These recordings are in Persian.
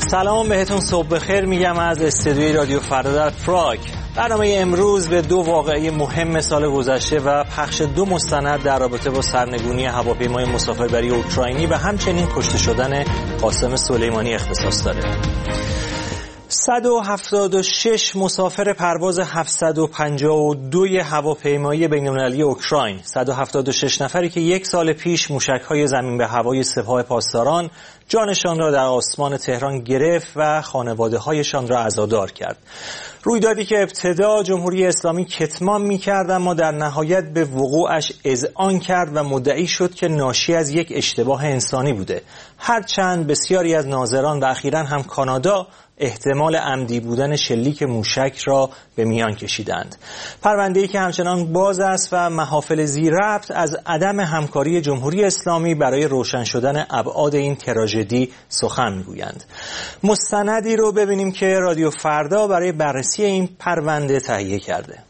سلام بهتون، صبح بخیر میگم از استودیوی رادیو فردا در پراگ. برنامه امروز به 2 واقعه مهم سال گذشته و پخش 2 مستند در رابطه با سرنگونی هواپیمای مسافربری اوکراینی و همچنین کشته شدن قاسم سلیمانی اختصاص داره. 176 مسافر پرواز 752 هواپیمایی بین‌المللی اوکراین، 176 نفری که 1 سال پیش موشک‌های زمین به هوای سپاه پاسداران جانشان را در آسمان تهران گرفت و خانواده‌هایشان را عزادار کرد. رویدادی که ابتدا جمهوری اسلامی کتمان می‌کرد اما در نهایت به وقوعش اذعان کرد و مدعی شد که ناشی از یک اشتباه انسانی بوده، هرچند بسیاری از ناظران و اخیراً هم کانادا احتمال عمدی بودن شلیک موشک را به میان کشیدند. پرونده‌ای که همچنان باز است و محافل ذی ربط از عدم همکاری جمهوری اسلامی برای روشن شدن ابعاد این تراژدی سخن می‌گویند. مستندی رو ببینیم که رادیو فردا برای بررسی این پرونده تهیه کرده.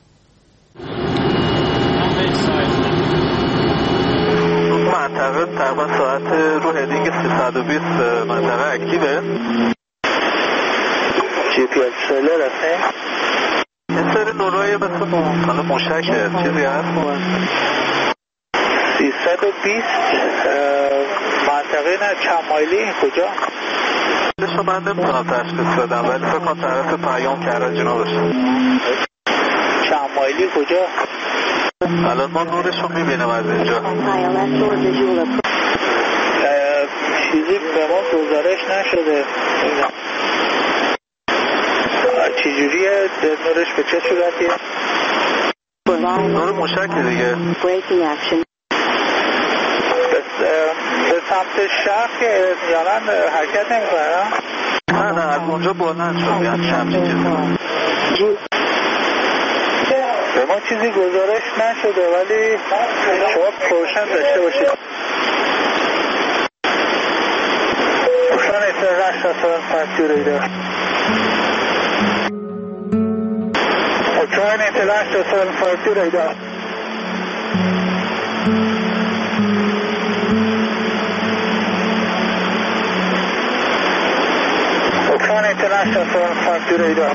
منطقه تقریبا ساعت رو هدینگ 320 منطقه اکتیوه. GPS سیلر هسته یه سری نورای مثل حالا موشک چیزی هست 320 منطقه نه چند مایلی کجا؟ شما من نمیتونم تشخیص بدم ولی فکر کنم طرف پیام کرده جنابش. چند مایلی کجا؟ الان ما نورشو میبینم از اینجا. چیزی به ما گزارش نشده. چجوریه نورش به چه صورتیه؟ نور موشک دیگه. به سمت شرق که میانن حرکت نمیکنه؟ نه از اونجا بلند شد یعنی همچین چیزی به ما چیزی گزارش نشده ولی شما پروشن داشته باشید. پروشن اتراش اصلا فرسیوری دار Trying international 752 radar. Trying international 752 radar.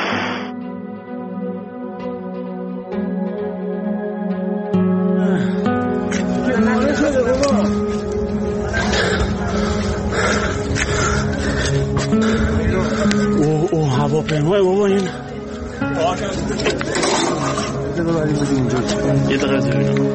هواپیمای بابا این یه دقیقه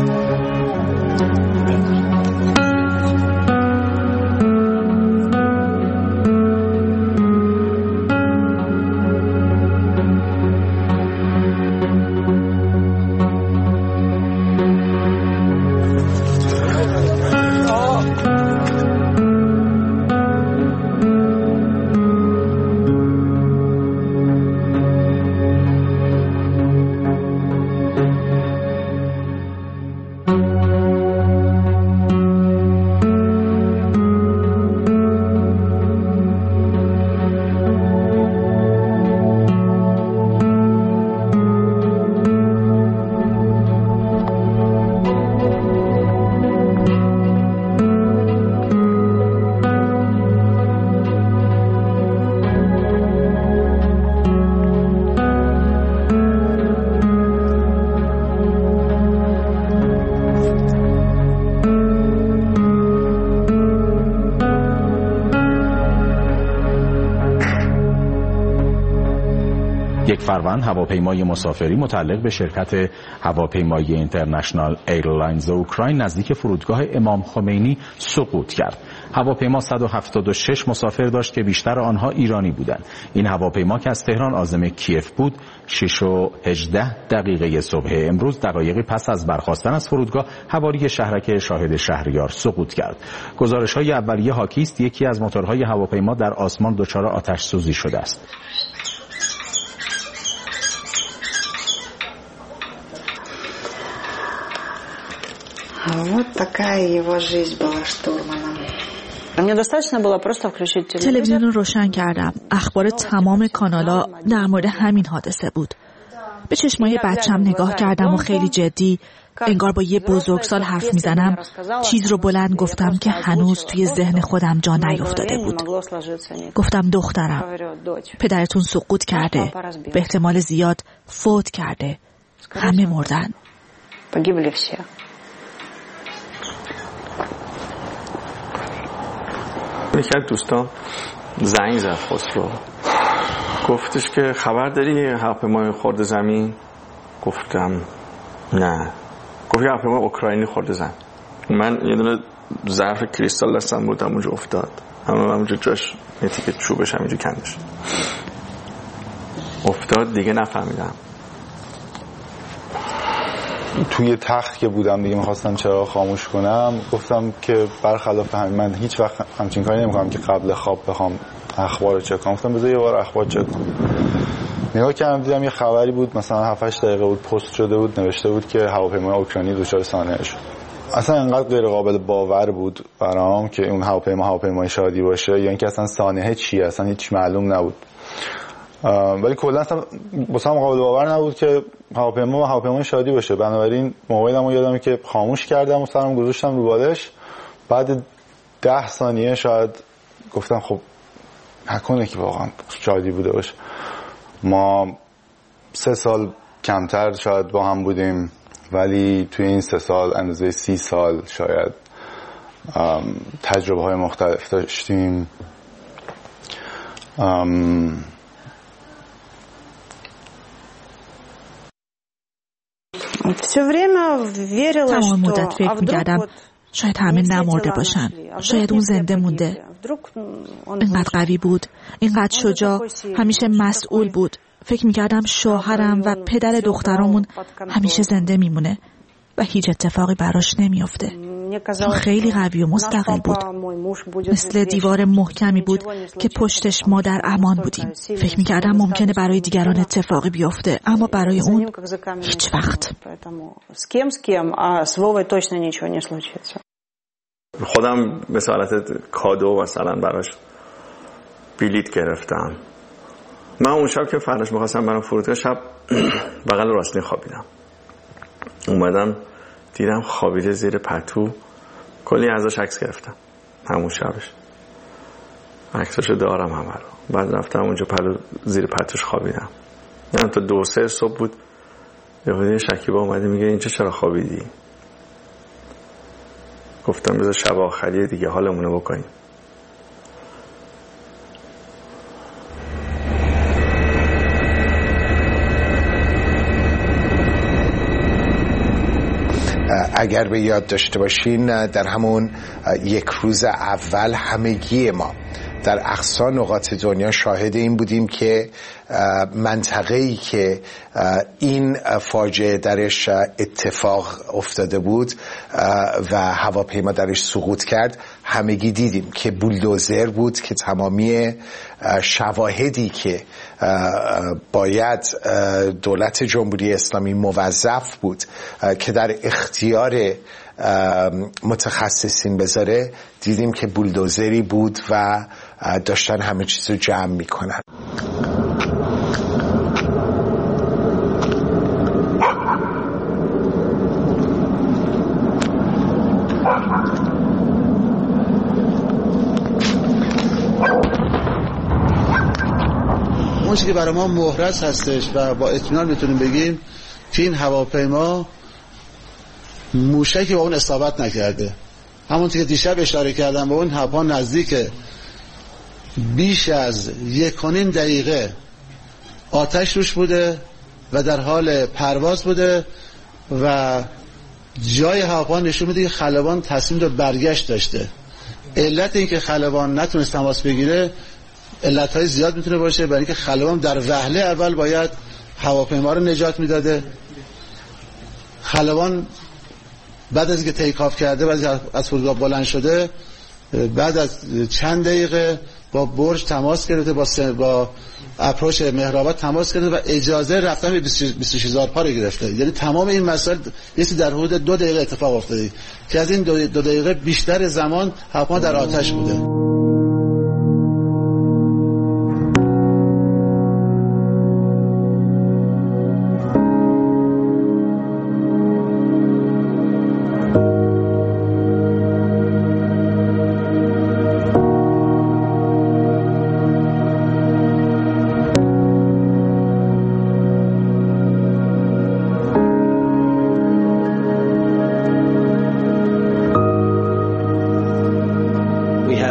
یک فروند هواپیمای مسافری متعلق به شرکت هواپیمایی اینترنشنال ایرلاینز اوکراین نزدیک فرودگاه امام خمینی سقوط کرد. هواپیما 176 مسافر داشت که بیشتر آنها ایرانی بودند. این هواپیما که از تهران عازم کیف بود 6:18 صبح امروز دقایقی پس از برخاستن از فرودگاه حوالی شهرک شاهد شهریار سقوط کرد. گزارش‌های اولیه حاکی است یکی از موتورهای هواپیما در آسمان دچار آتش سوزی شده است. Вот такая его жизнь была штурманом. تلویزیون رو روشن کردم. اخبار تمام کانالا در مورد همین حادثه بود. به چشمای بچم نگاه کردم و خیلی جدی انگار با یه بزرگسال حرف میزنم. چیز رو بلند گفتم که هنوز توی ذهن خودم جا نیفتاده بود. گفتم دخترم، پدرتون سقوط کرده، به احتمال زیاد فوت کرده، همه مردن. یکی از دوستان زنگ زد خسرو، گفتش که خبر داری هواپیمای خورد زمین؟ گفتم نه. گفت هواپیمای اوکراینی خورد زمین. من یه دونه ظرف کریستال دستم بود، همونجا افتاد، همونجا جاش یه تیکه چوبش همینجا کندش افتاد. دیگه نفهمیدم. توی تخت که بودم دیگه میخواستم چراغ خاموش کنم، گفتم که برخلاف همین من هیچ وقت همچین کاری نمیکنم که قبل خواب بخوام اخبار رو چک کنم. گفتم بذار یه بار اخبار چک کنم. نگاه کردم دیدم یه خبری بود مثلا 7-8 دقیقه بود پست شده بود، نوشته بود که هواپیمای اوکراینی دچار سانحه شد. اصلا انقدر غیر قابل باور بود برام که اون هواپیمای شادی باشه یا اینکه اصلا سانحه چیه، اصلا هیچ معلوم نبود. ولی کلا اصلا واسم قابل باور نبود که هواپیمای شادی باشه. بنابراین موبایلمو یادمه که خاموش کردم و سرم گذاشتم رو بالش. بعد 10 ثانیه شاید گفتم خب نکنه که واقعا شادی بوده باشه. ما 3 سال کمتر شاید با هم بودیم، ولی توی این 3 سال اندازه 30 سال شاید تجربه های مختلف داشتیم. تمام مدت فکر می‌کردم شاید همه نمرده باشن، شاید اون زنده مونده. اینقدر قوی بود، اینقدر شجاع، همیشه مسئول بود. فکر می‌کردم شوهرم و پدر دخترامون همیشه زنده میمونه و هیچ اتفاقی براش نمیافته. خیلی قوی و مستقل بود، مثل دیوار محکمی بود که پشتش ما در امان بودیم. فکر می‌کردم ممکنه برای دیگران اتفاقی بیفته، اما برای اون هیچ وقت. خودم به صورت کادو مثلا براش بلیط گرفتم. من اون شب که فرداش می‌خواستم برام فرودگاه، شب بغل راستین خوابیدم. اومدم دیدم خوابیده زیر پتو، کلی ازش عکس گرفتم. همون شبش عکساشو دارم همه رو. بعد رفتم اونجا زیر پتوش خوابیدم. من تا 2-3 صبح بود، یه شکیبا اومده میگه اینجا چرا خوابیدی؟ گفتم بذار شب آخریه دیگه، حالمونو بکنیم. اگر به یاد داشته باشین در همون 1 روز اول همگی ما در اقصا نقاط دنیا شاهد این بودیم که منطقه‌ای که این فاجعه درش اتفاق افتاده بود و هواپیما درش سقوط کرد، همگی دیدیم که بولدوزر بود که تمامی شواهدی که باید دولت جمهوری اسلامی موظف بود که در اختیار متخصصین بذاره، دیدیم که بولدوزری بود و داشتن همه چیز رو جمع میکنن. اون چیزی که برای ما محرز هستش و با اطمینان میتونیم بگیم که این هواپیما موشکی با اون اصابت نکرده. همونطور که دیشب اشاره کردم، به اون هواپیما نزدیک بیش از 1.5 دقیقه آتش روش بوده و در حال پرواز بوده و جای هواپیما نشون میده که خلبان تصمیم رو برگشت داشته. علت این که خلبان نتونست تماس بگیره علتهای زیاد میتونه باشه، برای اینکه خلبان در وهله اول باید هواپیما رو نجات میداده. خلبان بعد از اینکه تیک آف کرده، بعد از فرودگاه بلند شده، بعد از چند دقیقه با برج تماس گرفته، با اپروچ مهرآباد تماس گرفته و اجازه رفتن به 26000 پا رو گرفته. یعنی تمام این مسائل یه چیزی در حدود 2 دقیقه اتفاق افتاده که از این 2 دقیقه بیشتر زمان هواپیما در آتش بوده.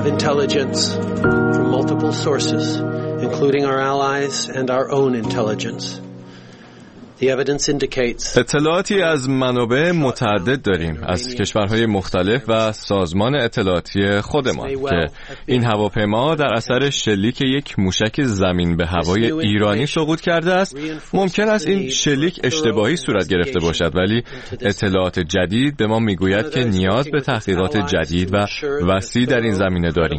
have intelligence from multiple sources, including our allies and our own intelligence. اطلاعاتی از منابع متعدد داریم از کشورهای مختلف و سازمان اطلاعاتی خودمان که این هواپیما در اثر شلیک یک موشک زمین به هوای ایرانی سقوط کرده است. ممکن است این شلیک اشتباهی صورت گرفته باشد، ولی اطلاعات جدید به ما میگوید که نیاز به تحقیقات جدید و وسیع در این زمینه داریم.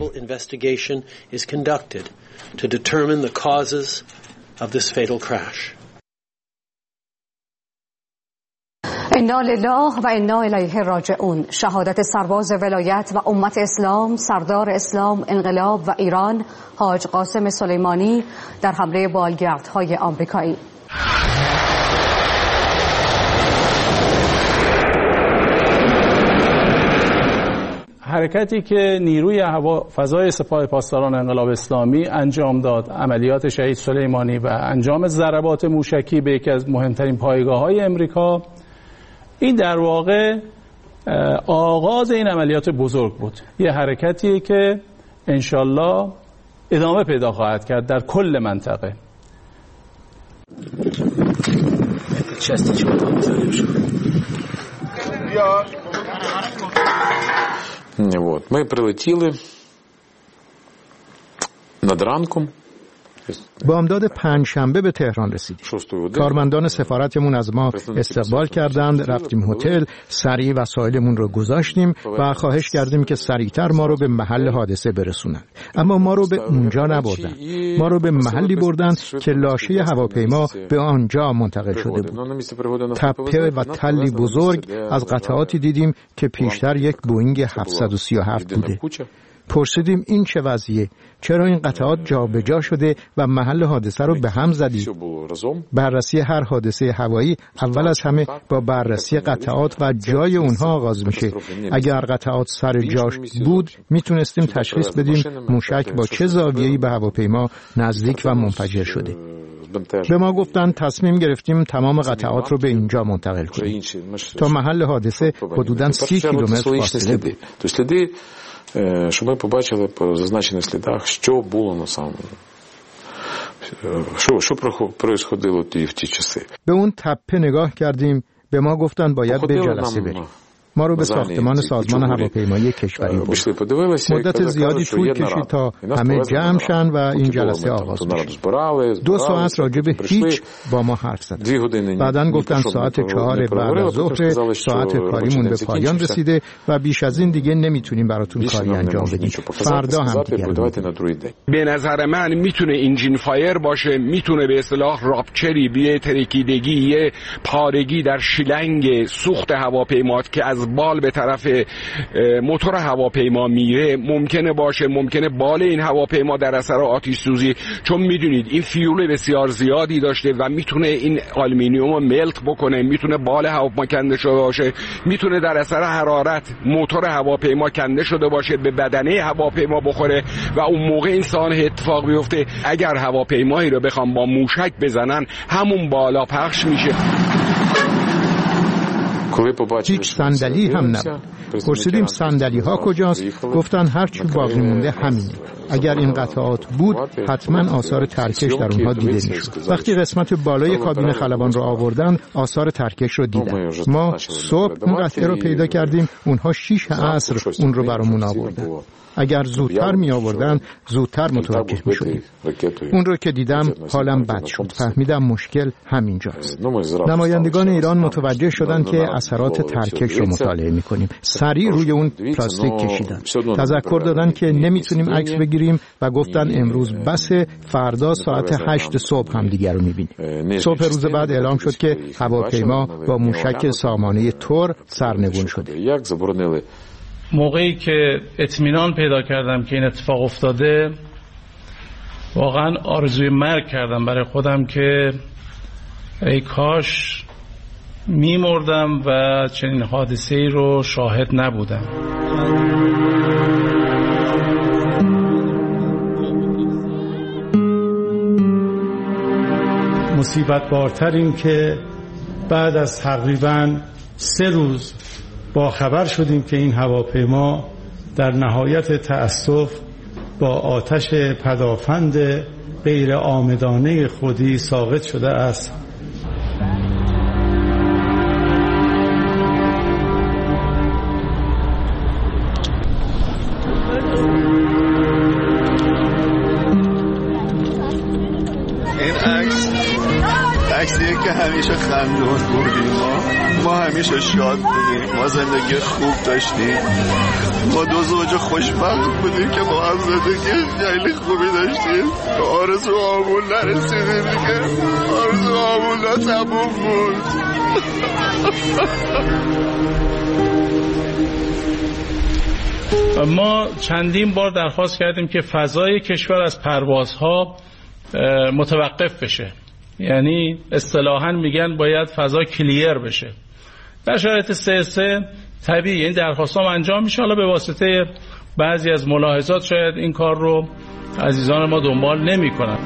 انا لله و انا الیه راجعون. شهادت سرباز ولایت و امت اسلام، سردار اسلام انقلاب و ایران حاج قاسم سلیمانی در حمله بالگردهای آمریکایی. حرکتی که نیروی فضای سپاه پاسداران انقلاب اسلامی انجام داد، عملیات شهید سلیمانی و انجام ضربات موشکی به یکی از مهمترین پایگاه‌های امریکا، این در واقع آغاز این عملیات بزرگ بود. یه حرکتی که انشالله ادامه پیدا خواهد کرد در کل منطقه. Вот. Мы прилетіли над ранком. بامداد پنجشنبه به تهران رسیدیم. کارمندان سفارتمون از ما استقبال کردند، رفتیم هتل، سریع وسایلمون رو گذاشتیم و خواهش کردیم که سریعتر ما رو به محل حادثه برسونن. اما ما رو به اونجا نبردن. ما رو به محلی بردن که لاشه هواپیما به آنجا منتقل شده بود. تپه و تلی بزرگ از قطعاتی دیدیم که پیشتر یک بوئینگ 737 بوده. پرسیدیم این چه وضعیه؟ چرا این قطعات جابجا شده و محل حادثه رو به هم زدید؟ بررسی هر حادثه هوایی اول از همه با بررسی قطعات و جای اونها آغاز میشه. اگر قطعات سر جاش بود میتونستیم تشخیص بدیم موشک با چه زاویه‌ای به هواپیما نزدیک و منفجر شده. به ما گفتن تصمیم گرفتیم تمام قطعات رو به اینجا منتقل کنیم. تا محل حادثه حدوداً 30 کیلومتر фасиле بود. Щоб ми побачили по зазначених слідах, що було на самому, що происходило в ті часи. به اون تپه نگاه کردیم، به ما گفتن باید به جلسه بریم. ما رو به ساختمان سازمان هواپیمایی کشوری برد. مدت زیادی طول کشید تا همه جمع شن و این جلسه آغاز شد. 2 ساعت راجع به هیچ با ما حرف زدن. بعداً گفتن ساعت 4 بعد از ظهر ساعت کاریمون به پایان رسیده و بیش از این دیگه نمیتونیم براتون کاری انجام بدیم. فردا هم دیگه. به نظر من میتونه انجین فایر باشه، میتونه به اصطلاح راپچری، بیه ترکیدگی، یه پارگی در شیلنگ سوخت هواپیما که از بال به طرف موتور هواپیما میره ممکنه باشه. ممکنه بال این هواپیما در اثر آتش سوزی، چون میدونید این فیول بسیار زیادی داشته و میتونه این آلومینیوم رو ملت بکنه، میتونه بال هواپیما کنده شده باشه، میتونه در اثر حرارت موتور هواپیما کنده شده باشه، به بدنه هواپیما بخوره و اون موقع این سانحه اتفاق بیفته. اگر هواپیمایی رو بخوام با موشک بزنن همون بالا پخش میشه. هیچ صندلی هم نبود. پرسیدیم صندلی ها کجاست؟ گفتن هرچی باقی مونده همینه. اگر این قطعات بود حتما آثار ترکش در اونها دیده میشد. وقتی قسمت بالای کابین خلبان رو آوردن آثار ترکش رو دیدن. ما صبح اون قطعه رو پیدا کردیم، اونها 6 عصر اون رو برامون آوردن. اگر زودتر می آوردن زودتر متوجه می شدیم. اون رو که دیدم حالم بد شد. فهمیدم مشکل همینجاست. نمایندگان ایران متوجه شدن که اثرات ترکش رو مطالعه می کنیم. سریع روی اون پلاستیک کشیدن. تذکر دادن که نمیتونیم عکس بگیریم و گفتن امروز بس، فردا ساعت 8 صبح هم دیگر رو می بینیم. صبح روز بعد اعلام شد که هواپیما با موشک سامانه تور سرنگون شده. موقعی که اطمینان پیدا کردم که این اتفاق افتاده واقعا آرزوی مرگ کردم برای خودم که ای کاش میمردم و چنین حادثه‌ای رو شاهد نبودم. مصیبت بارتر این که بعد از تقریباً 3 روز با خبر شدیم که این هواپیما در نهایت تأسف با آتش پدافند غیر عامدانه خودی ساقط شده است. عکسیه که همیشه خندون بودیم، ما همیشه شاد بودیم، ما زندگی خوب داشتیم، ما دو زوج خوشبخت بودیم که با هم زندگی خیلی خوبی داشتیم. آرزو آمون نرسیدیم دیگه، آرزو آمون تموم بود. ما چندین بار درخواست کردیم که فضای کشور از پروازها متوقف بشه، یعنی اصطلاحاً میگن باید فضا کلیر بشه. در شرایط 3 طبیعی این درخواست هم انجام میشه. حالا به واسطه بعضی از ملاحظات شاید این کار رو عزیزان ما دنبال نمی کنن.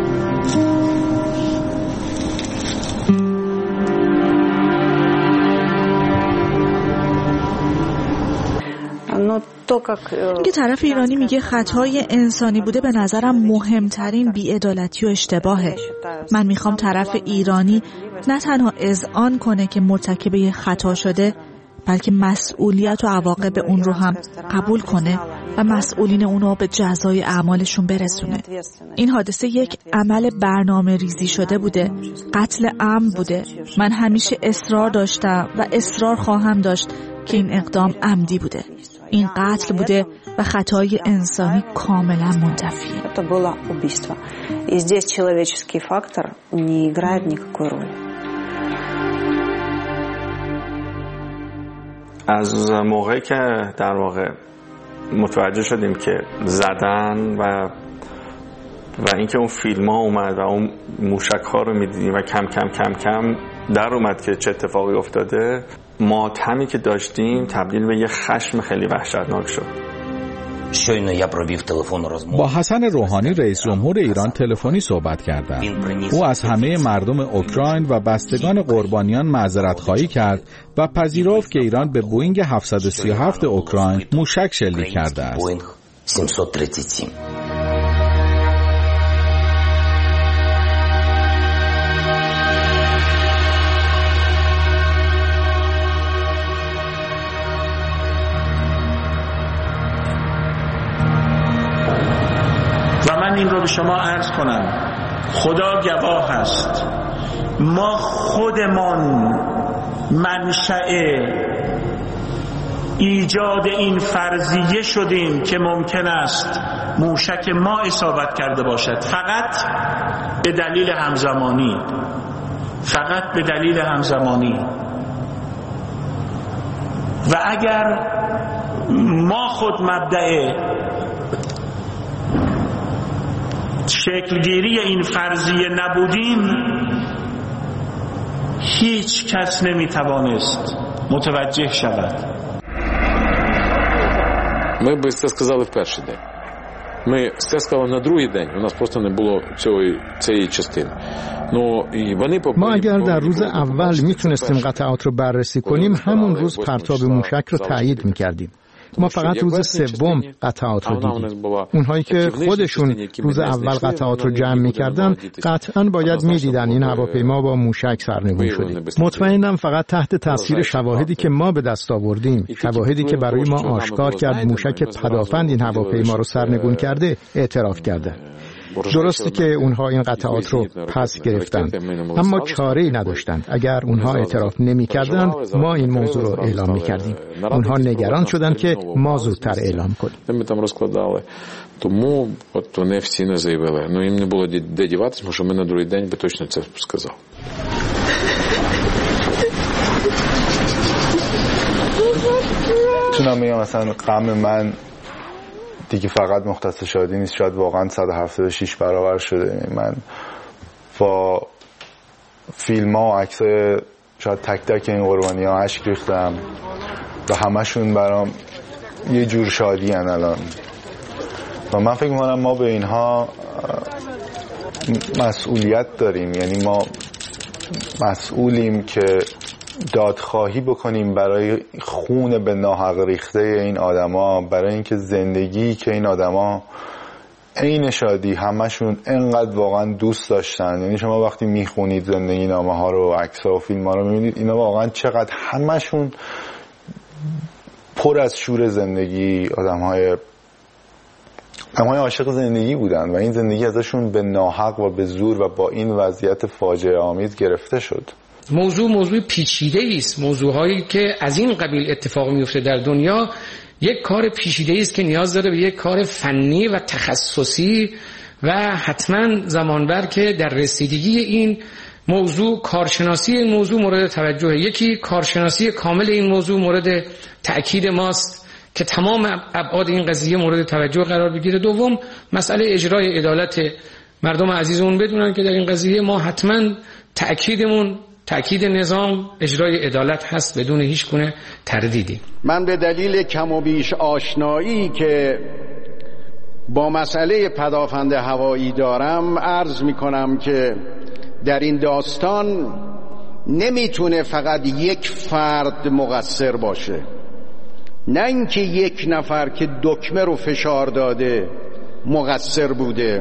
اینکه طرف ایرانی میگه خطای انسانی بوده به نظرم مهمترین بی‌عدالتی و اشتباهه. من میخوام طرف ایرانی نه تنها اذعان کنه که مرتکب یه خطا شده، بلکه مسئولیت و عواقب اون رو هم قبول کنه و مسئولین اونو به جزای اعمالشون برسونه. این حادثه یک عمل برنامه ریزی شده بوده، قتل عمد بوده. من همیشه اصرار داشتم و اصرار خواهم داشت که این اقدام عمدی بوده. این قتل بوده و خطای انسانی کاملا منتفیه. Это было убийство. И здесь человеческий фактор не играет никакой роли. از موقعی که در واقع متوجه شدیم که زدن و اینکه اون فیلم ها اومد و اون موشک ها رو میدیدیم و کم کم در اومد که چه اتفاقی افتاده، ماتمی که داشتیم تبدیل به یه خشم خیلی وحشتناک شد. با حسن روحانی رئیس جمهور ایران تلفنی صحبت کردم. او از همه مردم اوکراین و بستگان قربانیان معذرت خواهی کرد و پذیرفت که ایران به بوئینگ 737 اوکراین موشک شلیک کرده است. این رو به شما عرض کنم، خدا گواه است، ما خودمان منشأ ایجاد این فرضیه شدیم که ممکن است موشک ما اصابت کرده باشد، فقط به دلیل همزمانی. و اگر ما خود مبدأ شکلگیری این فرضیه نبودیم، هیچ کس نمیتوانست متوجه شود. Ми би це сказали в перший день. Ми це сказали на другий день. У нас просто не було цієї частини. ما اگر در روز اول میتونستیم قطعات رو بررسی کنیم، همون روز پرتاب موشک رو تایید میکردیم. ما فقط روز سوم قطعات رو دیدیم. اونهایی که خودشون روز اول قطعات رو جمع می‌کردن قطعاً باید می‌دیدن این هواپیما با موشک سرنگون شده. مطمئنم فقط تحت تاثیر شواهدی که ما به دست آوردیم، شواهدی که برای ما آشکار کرد موشک پدافند این هواپیما رو سرنگون کرده، اعتراف کردن. درسته که اونها این قطعات رو پس گرفتند، اما چاره‌ای نداشتند. اگر اونها اعتراف نمی‌کردند، ما این موضوع رو اعلام می‌کردیم. اونها نگران شدند که ما زودتر اعلام کنیم. Тому от вони офіційно заявили. Ну їм не було де діватися, тому що ми на другий день би точно це сказали. میتونم بگم مثلا غم من دیگه فقط مختص شادی نیست، شاید واقعا 176 برابر شده. من با فیلم ها و عکس شاید تک تک این قربانی ها اشک ریختم و همشون برام یه جور شادی هن الان. و من فکر میکنم ما به اینها مسئولیت داریم، یعنی ما مسئولیم که دادخواهی بکنیم برای خون به ناحق ریخته این آدما، برای اینکه زندگی که این آدما عین شادی همشون انقدر واقعا دوست داشتن. یعنی شما وقتی میخونید زندگی نامه ها رو، عکس ها و فیلم ها رو میبینید اینا واقعا چقدر همشون پر از شور زندگی، آدم های عاشق زندگی بودن و این زندگی ازشون به ناحق و به زور و با این وضعیت فاجعه آمیز گرفته شد. موضوع پیچیده است. موضوعهایی که از این قبیل اتفاق میفته در دنیا یک کار پیچیده است که نیاز داره به یک کار فنی و تخصصی و حتما زمانبر که در رسیدگی این موضوع کارشناسی این موضوع مورد توجه. یکی کارشناسی کامل این موضوع مورد تأکید ماست که تمام ابعاد این قضیه مورد توجه قرار بگیره. دوم مسئله اجرای عدالت. مردم عزیزمون بدونن که در این قضیه ما حتما تأکید نظام اجرای عدالت هست بدون هیچ گونه تردیدی. من به دلیل کم و بیش آشنایی که با مسئله پدافند هوایی دارم عرض می کنم که در این داستان نمیتونه فقط یک فرد مقصر باشه، نه اینکه یک نفر که دکمه رو فشار داده مقصر بوده.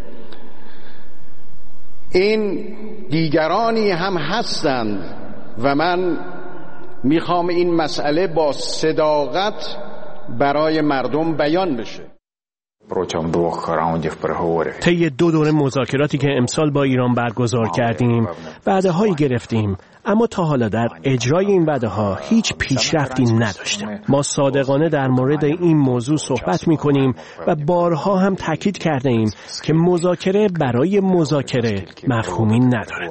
این دیگرانی هم هستند و من میخوام این مسئله با صداقت برای مردم بیان بشه. طی 2 دوره مذاکراتی که امسال با ایران برگزار کردیم وعده‌هایی گرفتیم، اما تا حالا در اجرای این وعده‌ها هیچ پیشرفتی نداشتیم. ما صادقانه در مورد این موضوع صحبت می‌کنیم و بارها هم تاکید کرده ایم که مذاکره برای مذاکره مفهومی نداره.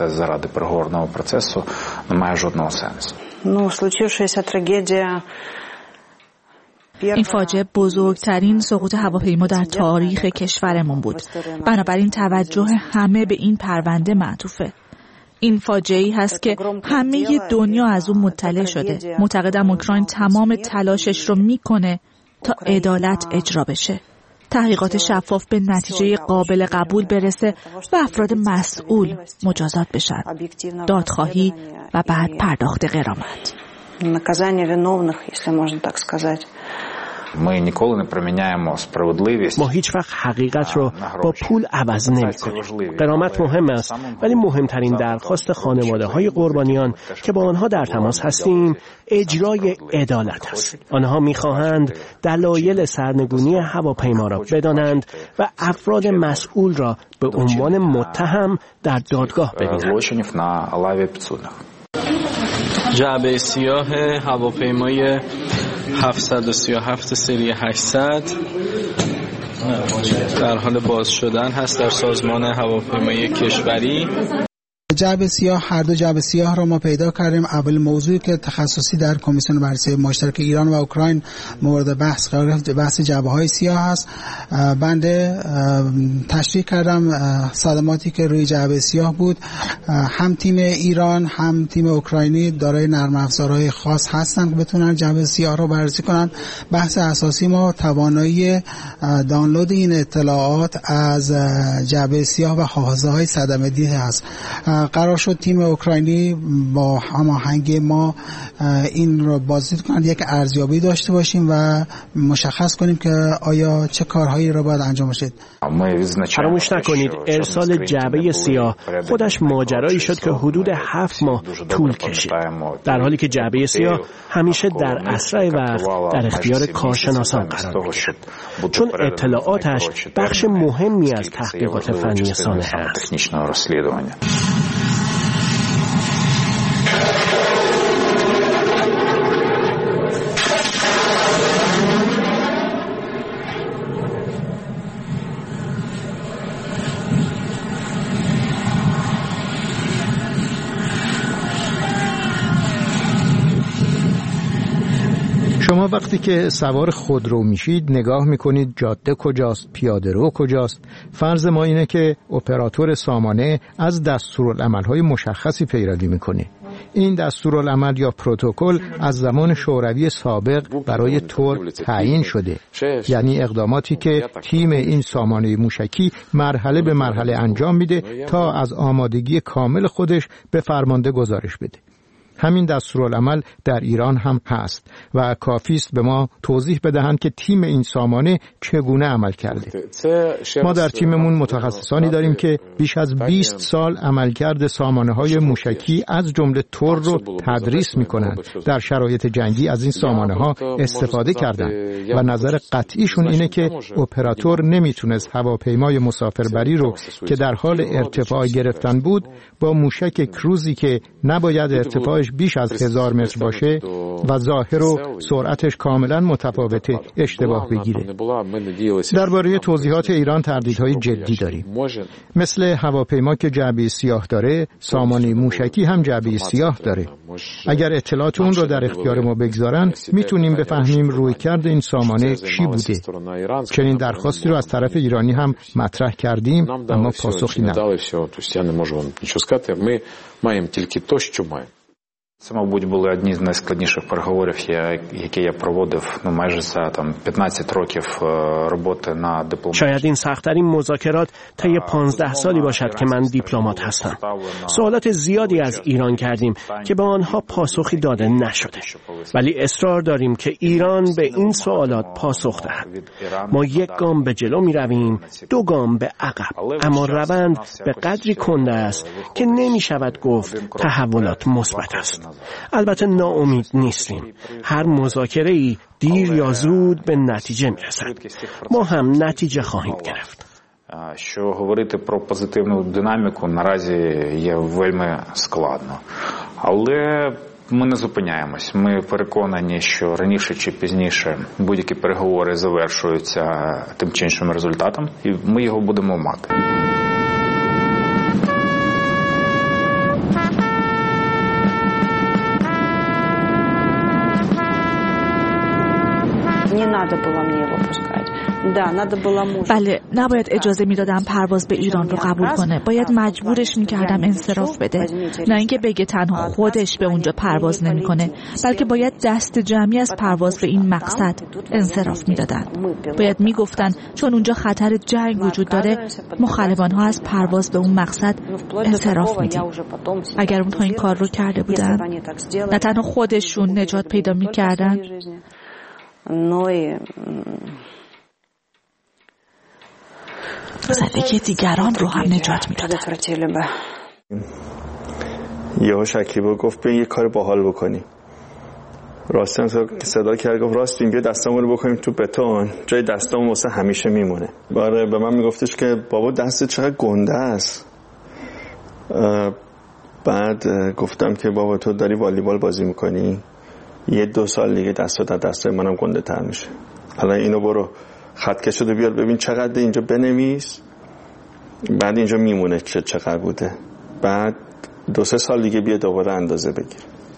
این فاجعه بزرگترین سقوط هواپیما در تاریخ کشورمون بود. بنابراین توجه همه به این پرونده معطوفه. این فاجعه‌ای هست که همه دنیا از اون مطلع شده. معتقدم اوکراین تمام تلاشش رو میکنه تا عدالت اجرا بشه. تحقیقات شفاف به نتیجه قابل قبول برسه و افراد مسئول مجازات بشن. دادخواهی و بعد پرداخت غرامت. Наказание виновных, если можно так сказать. ما هیچ وقت حقیقت رو با پول عوض نمی‌کنیم. غرامت مهم است، ولی مهمترین درخواست خانواده‌های قربانیان که با آنها در تماس هستیم اجرای عدالت است. آنها می‌خواهند دلایل سرنگونی هواپیما را بدانند و افراد مسئول را به عنوان متهم در دادگاه ببینند. جعبه سیاه هواپیمای 737 سری 800 در حال باز شدن هست در سازمان هواپیمایی کشوری. جعبه سیاه، هر دو جعبه سیاه را ما پیدا کردیم. اول موضوعی که تخصصی در کمیسیون بررسی مشترک ایران و اوکراین مورد بحث قرار گرفت بحث جعبه های سیاه است. بنده تشریح کردم صدماتی که روی جعبه سیاه بود. هم تیم ایران هم تیم اوکراینی دارای نرم افزارهای خاص هستند که بتونن جعبه سیاه را بررسی کنن. بحث اساسی ما توانایی دانلود این اطلاعات از جعبه سیاه و حافظه های صدمه دیده است. قرار شد تیم اوکراینی با هماهنگی ما این رو بازدید کنند، یک ارزیابی داشته باشیم و مشخص کنیم که آیا چه کارهایی را باید انجام بشه. فراموش نکنید ارسال جعبه سیاه خودش ماجرایی شد که حدود 7 ماه طول کشید، در حالی که جعبه سیاه همیشه در اسرع وقت در اختیار کارشناسان قرار می‌گیرد، چون اطلاعاتش بخش مهمی از تحقیقات فنی سانحه است. شما وقتی که سوار خودرو میشید نگاه میکنید جاده کجاست، پیاده رو کجاست. فرض ما اینه که اپراتور سامانه از دستورالعمل‌های مشخصی پیروی میکنه. این دستورالعمل یا پروتکل از زمان شوروی سابق برای ترک تعیین شده، یعنی اقداماتی که تیم این سامانه موشکی مرحله به مرحله انجام میده تا از آمادگی کامل خودش به فرمانده گزارش بده. همین دستورالعمل در ایران هم هست و کافی است به ما توضیح بدهند که تیم این سامانه چگونه عمل کرده. ما در تیممون متخصصانی داریم که بیش از 20 سال عملکرد سامانه‌های موشکی از جمله تور رو تدریس می‌کنند. در شرایط جنگی از این سامانه‌ها استفاده کردند و نظر قطعیشون اینه که اپراتور نمیتونست هواپیمای مسافربری رو که در حال ارتفاع گرفتن بود با موشک کروزی که نباید ارتفاعش بیش از 1000 متر باشه و ظاهر و سرعتش کاملا متفاوته اشتباه بگیره. درباره توضیحات ایران تردیدهای جدی داریم. مثل هواپیما که جعبه سیاه داره، سامانه موشکی هم جعبه سیاه داره. اگر اطلاعات اون رو در اختیار ما بگذارن میتونیم بفهمیم رویکرد این سامانه چی بوده. چنین درخواستی رو از طرف ایرانی هم مطرح کردیم اما پاسخی نداد. Це, мабуть, були одні з найскладніших переговорів, які я проводив майже за 15 років роботи на дипломатії. شاید این سخت‌ترین مذاکرات طی 15 سالی باشد که من دیپلمات هستم. سوالات زیادی از ایران کردیم که به آنها پاسخی داده نشده. ولی اصرار داریم که ایران به این سوالات پاسخ دهد. ما یک گام به جلو می‌رویم، دو گام به عقب. اما روند به قدری کنده است که نمی‌شود گفت تحولات مثبت است. البته ناامید نیستیم. هر مذاکره‌ای دیر یا زود به نتیجه میرسد. ما هم نتیجه خواهیم گرفت. Що говорити про позитивну динаміку наразі є вельми складно. Але ми не зупиняємось. Ми переконані, що раніше чи пізніше будь-які переговори завершуються тим чи іншим результатом, і ми його будемо мати. بله، نباید اجازه میدادم پرواز به ایران رو قبول کنه. باید مجبورش میکردم انصراف بده. نه اینکه بگه تنها خودش به اونجا پرواز نمیکنه، بلکه باید دست جمعی از پرواز به این مقصد انصراف میدادن. باید میگفتن چون اونجا خطر جنگ وجود داره، مخالفانها از پرواز به اون مقصد انصراف میدیم. اگر اونها این کار رو کرده بودن، نه تنها خودشون نجات پیدا میکردن، زندگی دیگران رو هم نجات میدادن. یهو شکیبا گفت به یه کار باحال بکنیم. راستم صدا کرد گفت راستیم بیا دستامون رو بکنیم تو بتون، جای دستامون واسه همیشه میمونه. باره به من میگفتش که بابا دست چقدر گنده است. بعد گفتم که بابا تو داری والیبال بازی میکنی، 1-2 سال دیگه دستای منم گنده تر میشه. حالا اینو برو خط کشیدو بیار ببین چقدر اینجا بنویس، بعد اینجا میمونه چقدر بوده، بعد 2-3 سال دیگه بیا دوباره اندازه بگیر.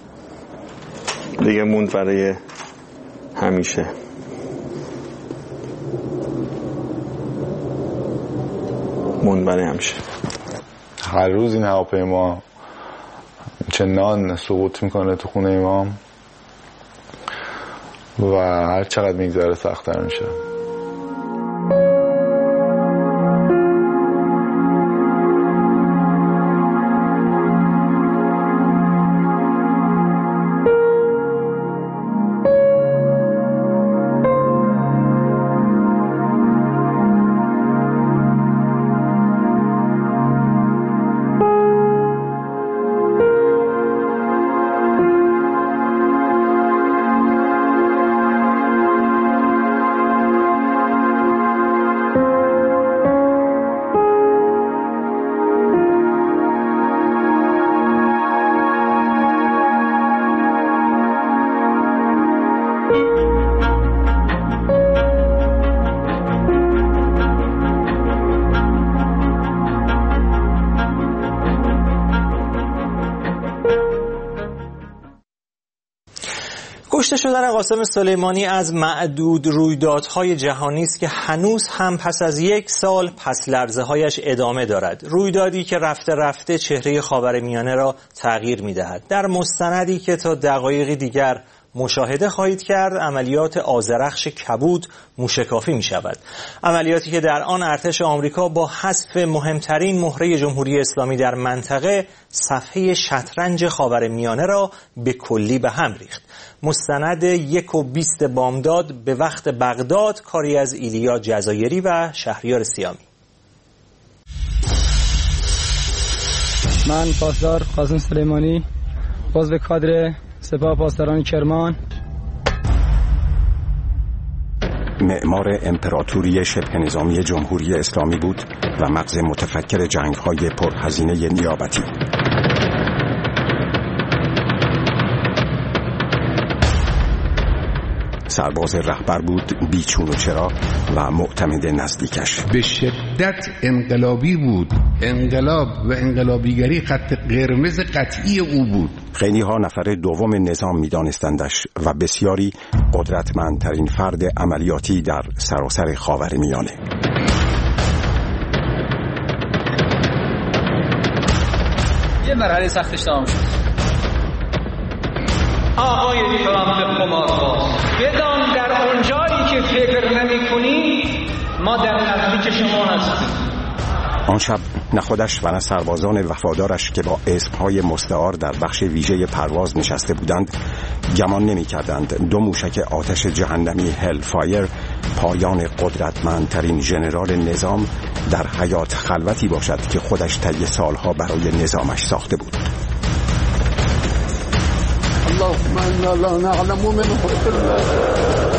دیگه موند برای همیشه. موند برای همیشه. هر روز این هواپیما چنان سقوط میکنه تو خونه امام و هر چقدر میگذره سخت‌تر میشه. کشته شدن قاسم سلیمانی از معدود رویدادهای جهانی است که هنوز هم پس از 1 سال پس لرزه‌هایش ادامه دارد. رویدادی که رفته رفته چهره خاورمیانه را تغییر می‌دهد. در مستندی که تا دقایقی دیگر مشاهده خواهید کرد عملیات آذرخش کبود موشکافی می شود. عملیاتی که در آن ارتش آمریکا با حذف مهمترین مهره جمهوری اسلامی در منطقه صفحه شطرنج خاورمیانه را به کلی به هم ریخت. مستند 1:20 بامداد به وقت بغداد، کاری از ایلیا جزایری و شهریار سیامی. من پاسدار قاسم سلیمانی، عضو کادر سپاه پاسداران کرمان. معمار امپراتوری شبه نظامی جمهوری اسلامی بود و مغز متفکر جنگ‌های پرهزینه نیابتی. سرباز رهبر بود، بیچون و چرا و معتمد نزدیکش. به شدت انقلابی بود. انقلاب و انقلابیگری خط قرمز قطعی او بود. خیلی ها نفر دوم نظام می دانستندش و بسیاری قدرتمندترین فرد عملیاتی در سراسر خاورمیانه. یه مرحله سختش تمام شد. آقای ترامپ قمارباز، بدان در اونجایی که فکر نمی کنی ما در نزدیک شما هستیم. آن شب نه خودش و نه سربازان وفادارش که با اسمهای مستعار در بخش ویژه پرواز نشسته بودند گمان نمی کردند 2 موشک آتش جهنمی هل فایر پایان قدرتمندترین ژنرال نظام در حیات خلوتی باشد که خودش طی سالها برای نظامش ساخته بود. اللهم انا لا نعلم منه الا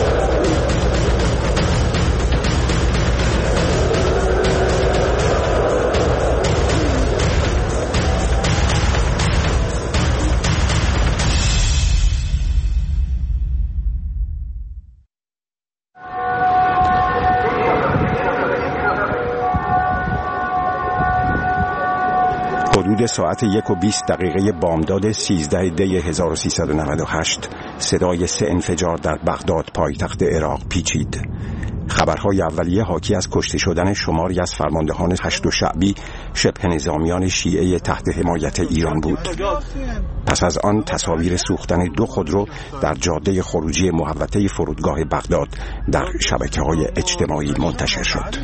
حدود ساعت 1:20 بامداد 13 دی 1398 صدای 3 انفجار در بغداد پایتخت عراق پیچید. خبرهای اولیه حاکی از کشته شدن شماری از فرماندهان هشت شعبی شبه نظامیان شیعه تحت حمایت ایران بود. پس از آن تصاویر سوختن 2 خودرو در جاده خروجی محوطه فرودگاه بغداد در شبکه‌های اجتماعی منتشر شد.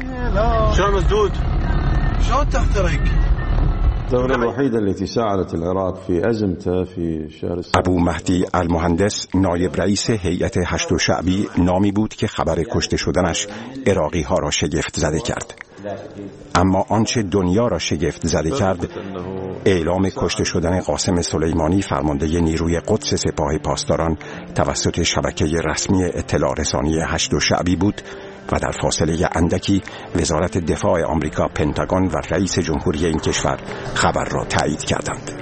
الدولة الوحيدة التي ساعدت العراق في أزمته في شهر ابو مهدی المهندس نایب رئیس هیئت هشت شعبی نامی بود که خبر کشته شدنش عراقی ها را شگفت زده کرد. اما آنچه دنیا را شگفت زده کرد اعلام کشته شدن قاسم سلیمانی فرمانده نیروی قدس سپاه پاسداران توسط شبکه رسمی اطلاع رسانی هشت شعبی بود و در فاصله اندکی وزارت دفاع آمریکا پنتاگون و رئیس جمهوری این کشور خبر را تایید کردند.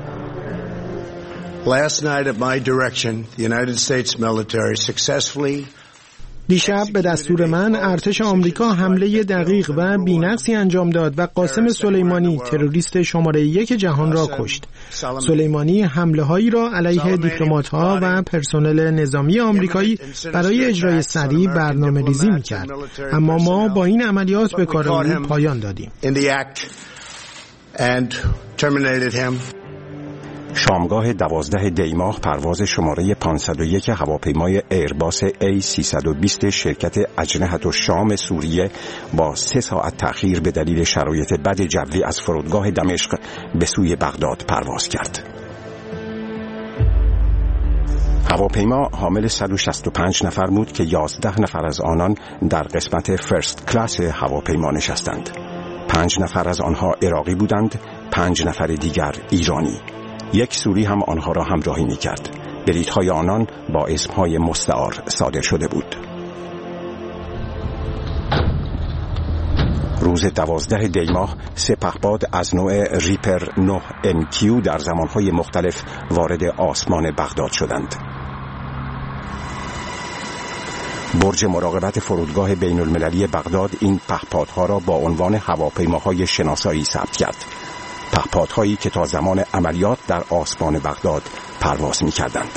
Last night at my direction, the United States military successfully دیشب به دستور من ارتش آمریکا حمله دقیق و بی‌نقصی انجام داد و قاسم سلیمانی تروریست شماره 1 جهان را کشت. سلیمانی حمله‌هایی را علیه دیپلمات‌ها و پرسنل نظامی آمریکایی برای اجرای سریع برنامه‌ریزی می‌کرد. اما ما با این عملیات به کار او پایان دادیم. شامگاه 12 دی ماه پرواز شماره 501 هواپیمای ایرباس A320 شرکت اجنحة الشام سوریه با 3 ساعت تأخیر به دلیل شرایط بد جوی از فرودگاه دمشق به سوی بغداد پرواز کرد. هواپیما حامل 165 نفر بود که 11 نفر از آنان در قسمت فرست کلاس هواپیما نشستند. 5 نفر از آنها عراقی بودند، 5 نفر دیگر ایرانی. 1 سوری هم آنها را همراهی می‌کرد. بلیط‌های آنان با اسم‌های مستعار صادر شده بود. روز 12 دی ماه 3 پهپاد از نوع ریپر 9 MQ در زمانهای مختلف وارد آسمان بغداد شدند. برج مراقبت فرودگاه بین المللی بغداد این پهپادها را با عنوان هواپیماهای شناسایی ثبت کرد. پهپادهایی که تا زمان عملیات در آسمان بغداد پرواز می‌کردند.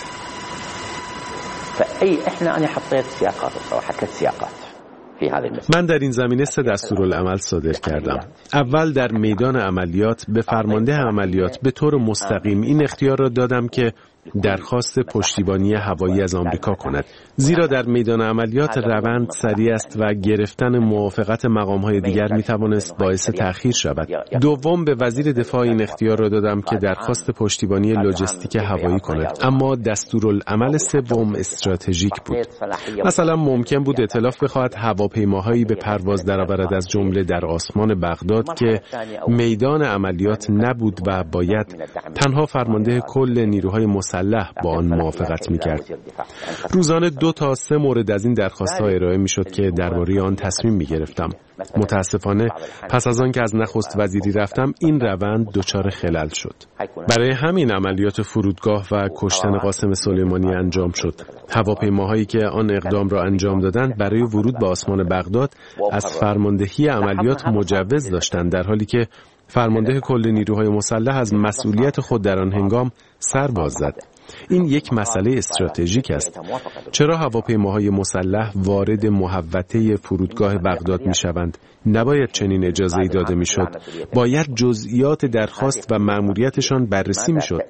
من در این زمینه 3 دستورالعمل صادر کردم. اول در میدان عملیات به فرمانده عملیات به طور مستقیم این اختیار را دادم که درخواست پشتیبانی هوایی از آمریکا کند، زیرا در میدان عملیات روند سریع است و گرفتن موافقت مقام‌های دیگر می‌توانست باعث تأخیر شود. دوم، به وزیر دفاع این اختیار را دادم که درخواست پشتیبانی لوجستیک هوایی کند، اما دستورالعمل سوم استراتژیک بود. مثلا ممکن بود ائتلاف بخواهد هواپیماهایی به پرواز درآورد از جمله در آسمان بغداد که میدان عملیات نبود و باید تنها فرمانده کل نیروهای مسلح با آن موافقت می‌کرد. روزانه 2 تا 3 مورد از این درخواست‌ها ارائه می‌شد که درباره آن تصمیم می‌گرفتم. متاسفانه پس از آن که از نخست وزیری رفتم این روند دچار خلل شد. برای همین عملیات فرودگاه و کشتن قاسم سلیمانی انجام شد. هواپیماهایی که آن اقدام را انجام دادند برای ورود به آسمان بغداد از فرماندهی عملیات مجوز داشتند، در حالی که فرمانده کل نیروهای مسلح از مسئولیت خود در آن هنگام سر باز زد. این یک مسئله استراتژیک است. چرا هواپیماهای مسلح وارد محوطه فرودگاه بغداد می‌شوند؟ نباید چنین اجازه‌ای داده می‌شد. باید جزئیات درخواست و مأموریتشان بررسی می‌شد.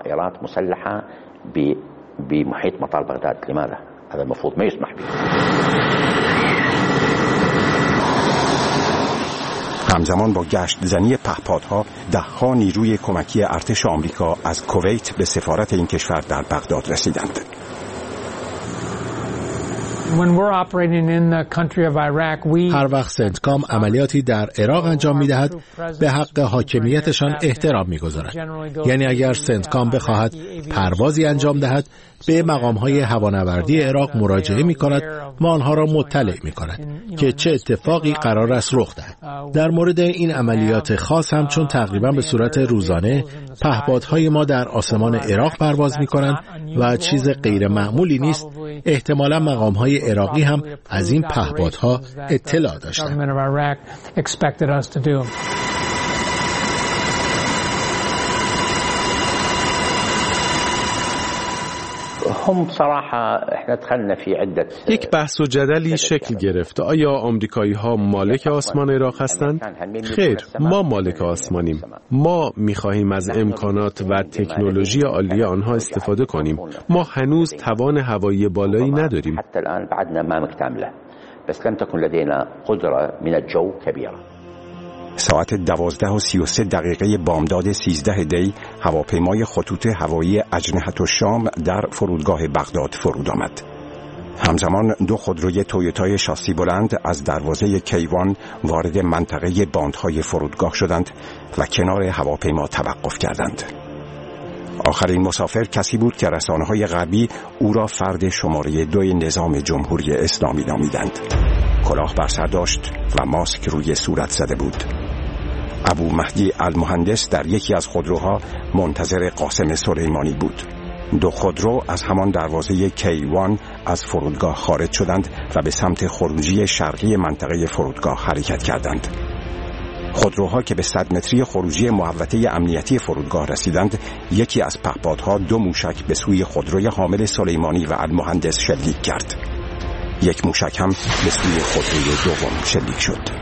بمحيط مطار بغداد لماذا؟ هذا المفروض ما يسمح به. همزمان با گشت زنی پهپادها، ده‌ها نیروی کمکی ارتش آمریکا از کویت به سفارت این کشور در بغداد رسیدند. هر وقت سنتکام عملیاتی در عراق انجام می‌دهد، به حق حاکمیتشان احترام می‌گذارد. یعنی اگر سنتکام بخواهد پروازی انجام دهد، به مقام‌های هوانوردی عراق مراجعه می‌کند و آنها را مطلع می‌کند که چه اتفاقی قرار است رخ دهد. در مورد این عملیات خاص هم چون تقریبا به صورت روزانه پهپادهای ما در آسمان عراق پرواز می‌کنند و چیز غیر معمولی نیست، احتمالاً مقام‌های عراقی هم از این پهپادها اطلاع داشتند. یک بحث و جدلی شکل گرفت. آیا آمریکایی‌ها مالک آسمان عراق هستند؟ خیر، ما مالک آسمانیم. ما می‌خواهیم از امکانات و تکنولوژی عالی آنها استفاده کنیم. ما هنوز توان هوایی بالایی نداریم. ساعت 12:33 بامداد 13 دی هواپیمای خطوط هوایی اجنحة الشام در فرودگاه بغداد فرود آمد. همزمان 2 خودروی تویوتای شاسی بلند از دروازه کیوان وارد منطقه باندهای فرودگاه شدند و کنار هواپیما توقف کردند. آخرین مسافر کسی بود که رسانه‌های غربی او را فرد شماره 2 نظام جمهوری اسلامی نامیدند. کلاه بر سر داشت و ماسک روی صورت زده بود. ابو مهدی المهندس در یکی از خودروها منتظر قاسم سلیمانی بود. 2 خودرو از همان دروازه کیوان از فرودگاه خارج شدند و به سمت خروجی شرقی منطقه فرودگاه حرکت کردند. خودروها که به 100 متری خروجی محوطه امنیتی فرودگاه رسیدند، یکی از پهپادها 2 موشک به سوی خودروی حامل سلیمانی و المهندس شلیک کرد. 1 موشک هم به سوی خودروی دوم شلیک شد.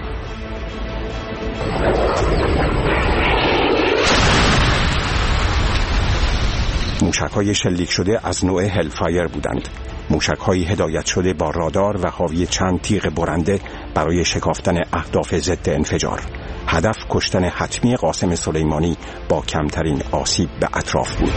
موشک‌های شلیک شده از نوع هلفایر بودند. موشک‌هایی هدایت شده با رادار و حاوی چند تیغ برنده برای شکافتن اهداف ضد انفجار. هدف کشتن حتمی قاسم سلیمانی با کمترین آسیب به اطراف بود.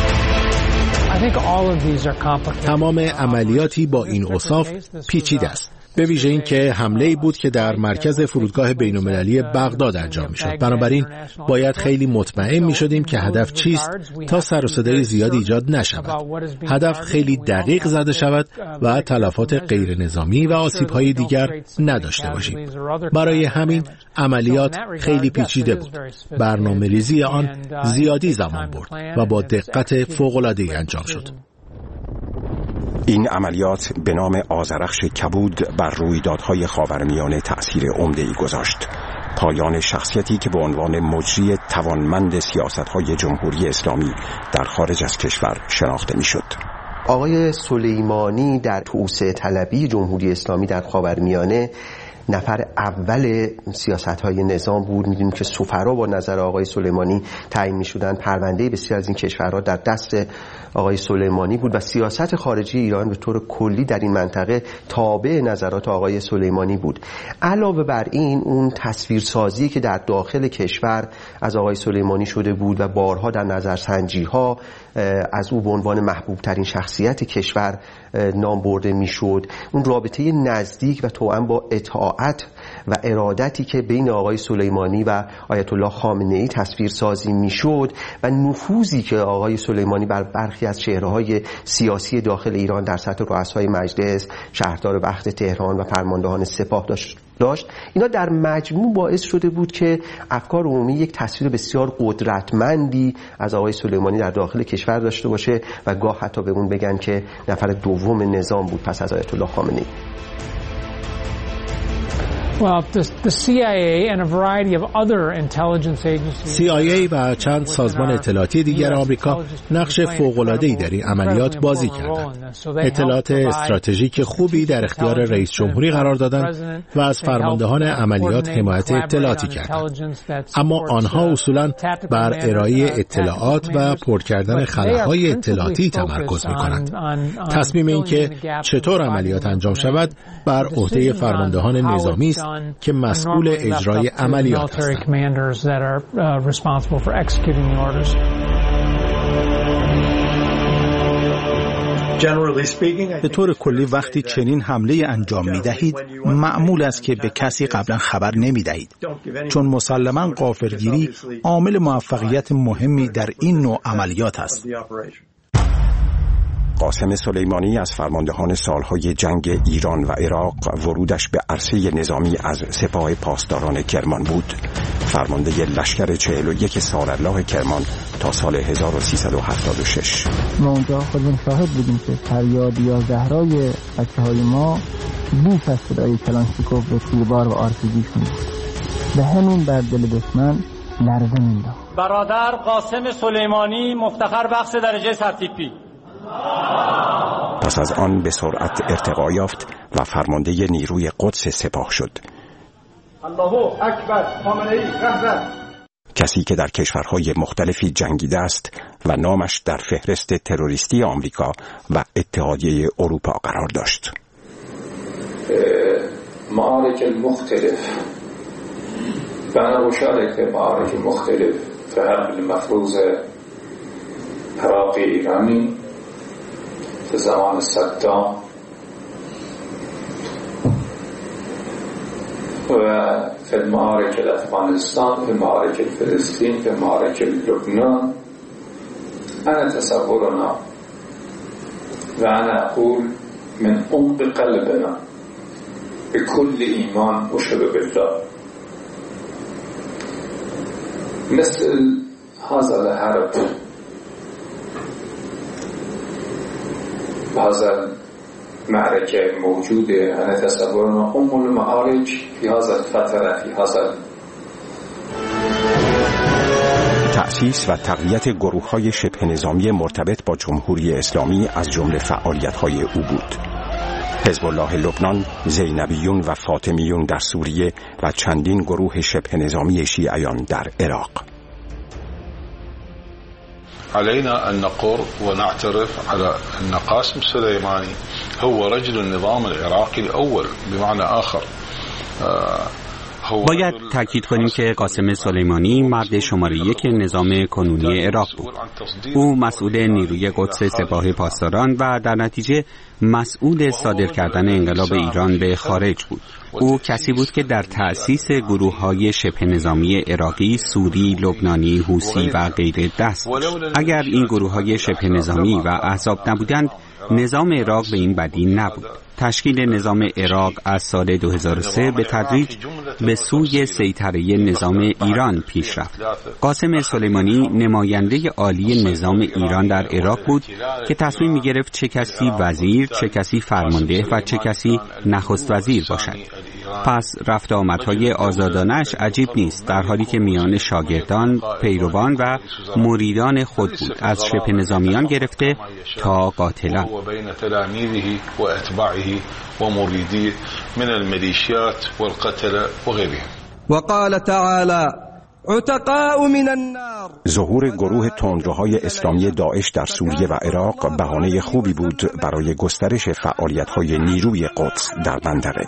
تمام عملیاتی با این اوصاف پیچیده است. به ویژه این که حمله‌ای بود که در مرکز فرودگاه بین‌المللی بغداد انجام می‌شد. بنابراین باید خیلی مطمئن می‌شدیم که هدف چیست تا سر و صدای زیاد ایجاد نشود. هدف خیلی دقیق زده شود و تلفات غیر نظامی و آسیب‌های دیگر نداشته باشیم. برای همین عملیات خیلی پیچیده بود. برنامه‌ریزی آن زیادی زمان برد و با دقت فوق‌العاده‌ای انجام شد. این عملیات به نام آذرخش کبود بر رویدادهای خاورمیانه تأثیر عمده‌ای گذاشت. پایان شخصیتی که به عنوان مجری توانمند سیاست‌های جمهوری اسلامی در خارج از کشور شناخته می‌شد. آقای سلیمانی در توسعه طلبی جمهوری اسلامی در خاورمیانه نفر اول سیاست‌های نظام بود. می‌دونیم که سفرا با نظر آقای سلیمانی تعیین می‌شدن. پرونده بسیار از این کشورها در دست آقای سلیمانی بود و سیاست خارجی ایران به طور کلی در این منطقه تابع نظرات آقای سلیمانی بود. علاوه بر این اون تصویرسازی که در داخل کشور از آقای سلیمانی شده بود و بارها در نظرسنجی‌ها از او به عنوان محبوب ترین شخصیت کشور نام برده میشد، اون رابطه نزدیک و توأم با اطاعت و ارادتی که بین آقای سلیمانی و آیت الله خامنه‌ای تصویر سازی میشد و نفوذی که آقای سلیمانی بر برخی از چهره‌های سیاسی داخل ایران در سطح رؤسای مجلس، شهردار وقت تهران و فرماندهان سپاه داشت، اینا در مجموع باعث شده بود که افکار عمومی یک تصویر بسیار قدرتمندی از آقای سلیمانی در داخل کشور داشته باشه و گاه حتی به اون بگن که نفر دوم نظام بود پس از آیت الله خامنه‌ای. CIA و چند سازمان اطلاعاتی دیگر آمریکا نقش فوق‌العاده‌ای در این عملیات بازی کردند. اطلاعات استراتژیک خوبی در اختیار رئیس جمهوری قرار دادند و از فرماندهان عملیات حمایت اطلاعاتی کردند. اما آنها اصولاً بر ارائه اطلاعات و پر کردن خلاهای اطلاعاتی تمرکز می‌کنند. تصمیم این که چطور عملیات انجام شود بر عهده فرماندهان نظامی است که مسئول اجرای عملیات هستند. به طور کلی وقتی چنین حمله انجام می دهید معمول است که به کسی قبلا خبر نمی دهید، چون مسلماً غافلگیری عامل موفقیت مهمی در این نوع عملیات است. قاسم سلیمانی از فرماندهان سالهای جنگ ایران و عراق ورودش به عرصه نظامی از سپاه پاسداران کرمان بود. فرمانده لشکر 41 سارالله کرمان تا سال 1376. ما اونجا خودمون شاهد بودیم که فریاد 11 رای بچه‌های ما بیش از صدای کلانشیکوف و تیربار و آرپیجیشون بود. به همین بر دل دشمن لرزه مینداخت. برادر قاسم سلیمانی مفتخر بخش درجه سرتیپی. پس از آن به سرعت ارتقا یافت و فرمانده نیروی قدس سپاه شد. الله اکبر. خامنه‌ای رهبر. کسی که در کشورهای مختلفی جنگیده است و نامش در فهرست تروریستی آمریکا و اتحادیه اروپا قرار داشت. معارك المختلف فأنا أشارك معارك مختلف فهم المفروض عراقي إيراني في زمان صدام وفي المعارك الأفغانستان في معارك فلسطين في معارك لبنان. أنا تصورنا وأنا أقول من عمق قلبنا بكل إيمان وشبه بالله مثل هذا الحرب هذا المعركة موجودة. أنا تصورنا المعارك في هذا الفترة في هذا تأسیس و تقویت گروه‌های شبه نظامی مرتبط با جمهوری اسلامی از جمله فعالیت‌های او بود. حزب الله لبنان، زینبیون و فاطمیون در سوریه و چندین گروه شبه نظامی شیعیان در عراق. علينا أن نقر ونعترف على أن قاسم سليماني هو رجل النظام العراقي الأول بمعنى آخر. باید تأکید کنیم که قاسم سلیمانی مرد شماره 1 نظام کنونی عراق بود. او مسئول نیروی قدس سپاه پاسداران و در نتیجه مسئول صادر کردن انقلاب ایران به خارج بود. او کسی بود که در تأسیس گروه‌های شبه نظامی عراقی، سوری، لبنانی، حوثی و غیره دست داشت. اگر این گروه‌های شبه نظامی و احزاب نبودند، نظام عراق به این بدی نبود. تشکیل نظام عراق از سال 2003 به تدریج به سوی سیطره نظام ایران پیش رفت. قاسم سلیمانی نماینده عالی نظام ایران در عراق بود که تصمیم می‌گرفت چه کسی وزیر، چه کسی فرمانده و چه کسی نخست وزیر باشد. پس رفت آمدهای آزادانش عجیب نیست، در حالی که میان شاگردان، پیروان و مریدان خود بود، از شبه نظامیان گرفته تا قاتلان. من الميليشيات والقتلة وغيرهم. وقال تعالى عتقاء من النار. ظهور گروه تندروهای اسلامی داعش در سوریه و عراق بهانه خوبی بود برای گسترش فعالیت‌های نیروی قدس در منطقه.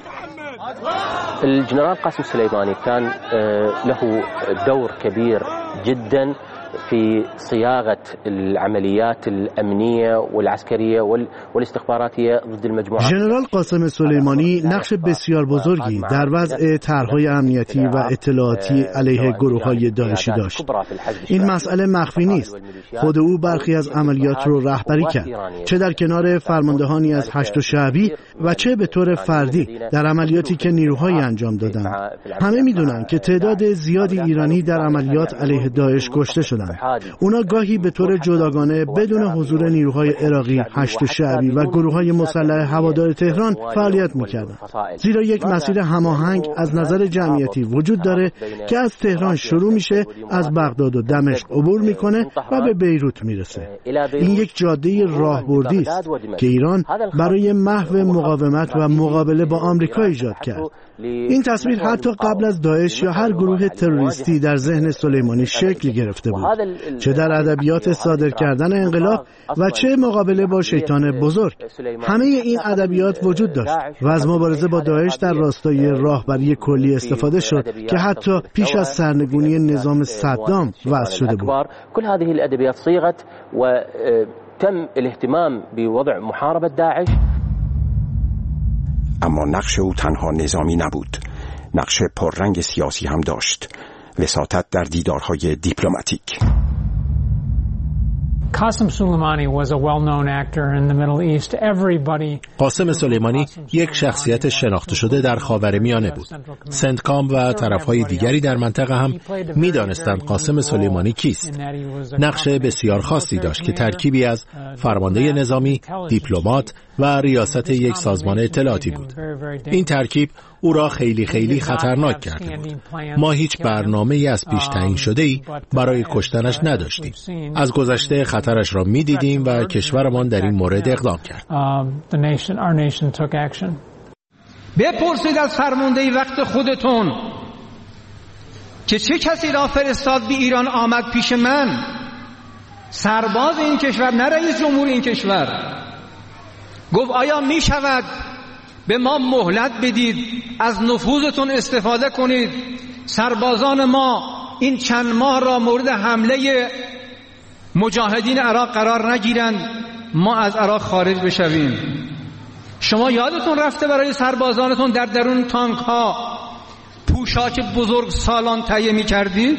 الجنرال قاسم سليماني كان له دور كبير جدا في صياغة العمليات الأمنية والعسكرية والاستخباراتية ضد المجموعات. ژنرال قاسم سلیمانی نقش بسیار بزرگی در وضع طرح‌های امنیتی و اطلاعاتی علیه گروه‌های داعشی داشت. این مسئله مخفی نیست. خود او برخی از عملیات رو رهبری کرد، چه در کنار فرماندهانی از هشت شعبی و چه به طور فردی در عملیاتی که نیروهایی انجام دادند. همه می‌دونن که تعداد زیادی ایرانی در عملیات علیه داعش کشته شدند. اونا گاهی به طور جداگانه بدون حضور نیروهای عراقی، هشت شعبی و گروه‌های مسلح هوادار تهران فعالیت می‌کردند. زیرا یک مسیر هماهنگ از نظر جمعیتی وجود داره که از تهران شروع میشه، از بغداد و دمشق عبور میکنه و به بیروت میرسه. این یک جاده راهبردی است که ایران برای محو مقاومت و مقابله با آمریکا ایجاد کرد. این تصویر حتی قبل از داعش یا هر گروه تروریستی در ذهن سلیمانی شکل گرفته بود، چه در ادبیات صادر کردن انقلاب و چه مقابله با شیطان بزرگ. همه این ادبیات وجود داشت و از مبارزه با داعش در راستای راهبری کلی استفاده شد که حتی پیش از سرنگونی نظام صدام وضع شده بود. كل هذه الادبیات صيغت و تم الاهتمام بوضع محاربة داعش. اما نقش او تنها نظامی نبود، نقش پررنگ سیاسی هم داشت، وساطت در دیدارهای دیپلماتیک. قاسم سلیمانی یک شخصیت شناخته شده در خاورمیانه بود. سندکام و طرفهای دیگری در منطقه هم می‌دانستند قاسم سلیمانی کیست. نقش بسیار خاصی داشت که ترکیبی از فرمانده نظامی، دیپلمات و ریاست یک سازمان اطلاعاتی بود. این ترکیب او را خیلی خطرناک کرده بود. ما هیچ برنامه‌ای از پیش تعیین شده‌ای برای کشتنش نداشتیم. از گذشته خطرش را می‌دیدیم و کشورمان در این مورد اقدام کرد. بپرسید از فرمانده وقت خودتون که چه کسی را فرستاد به ایران آمد پیش من؟ سرباز این کشور، نه رئیس جمهور این کشور. گفت آیا می شود به ما مهلت بدید، از نفوذتون استفاده کنید، سربازان ما این چند ماه را مورد حمله مجاهدین عراق قرار نگیرند، ما از عراق خارج بشویم؟ شما یادتون رفته برای سربازانتون در درون تانک ها پوشاک بزرگ سالان تهیه می کردید؟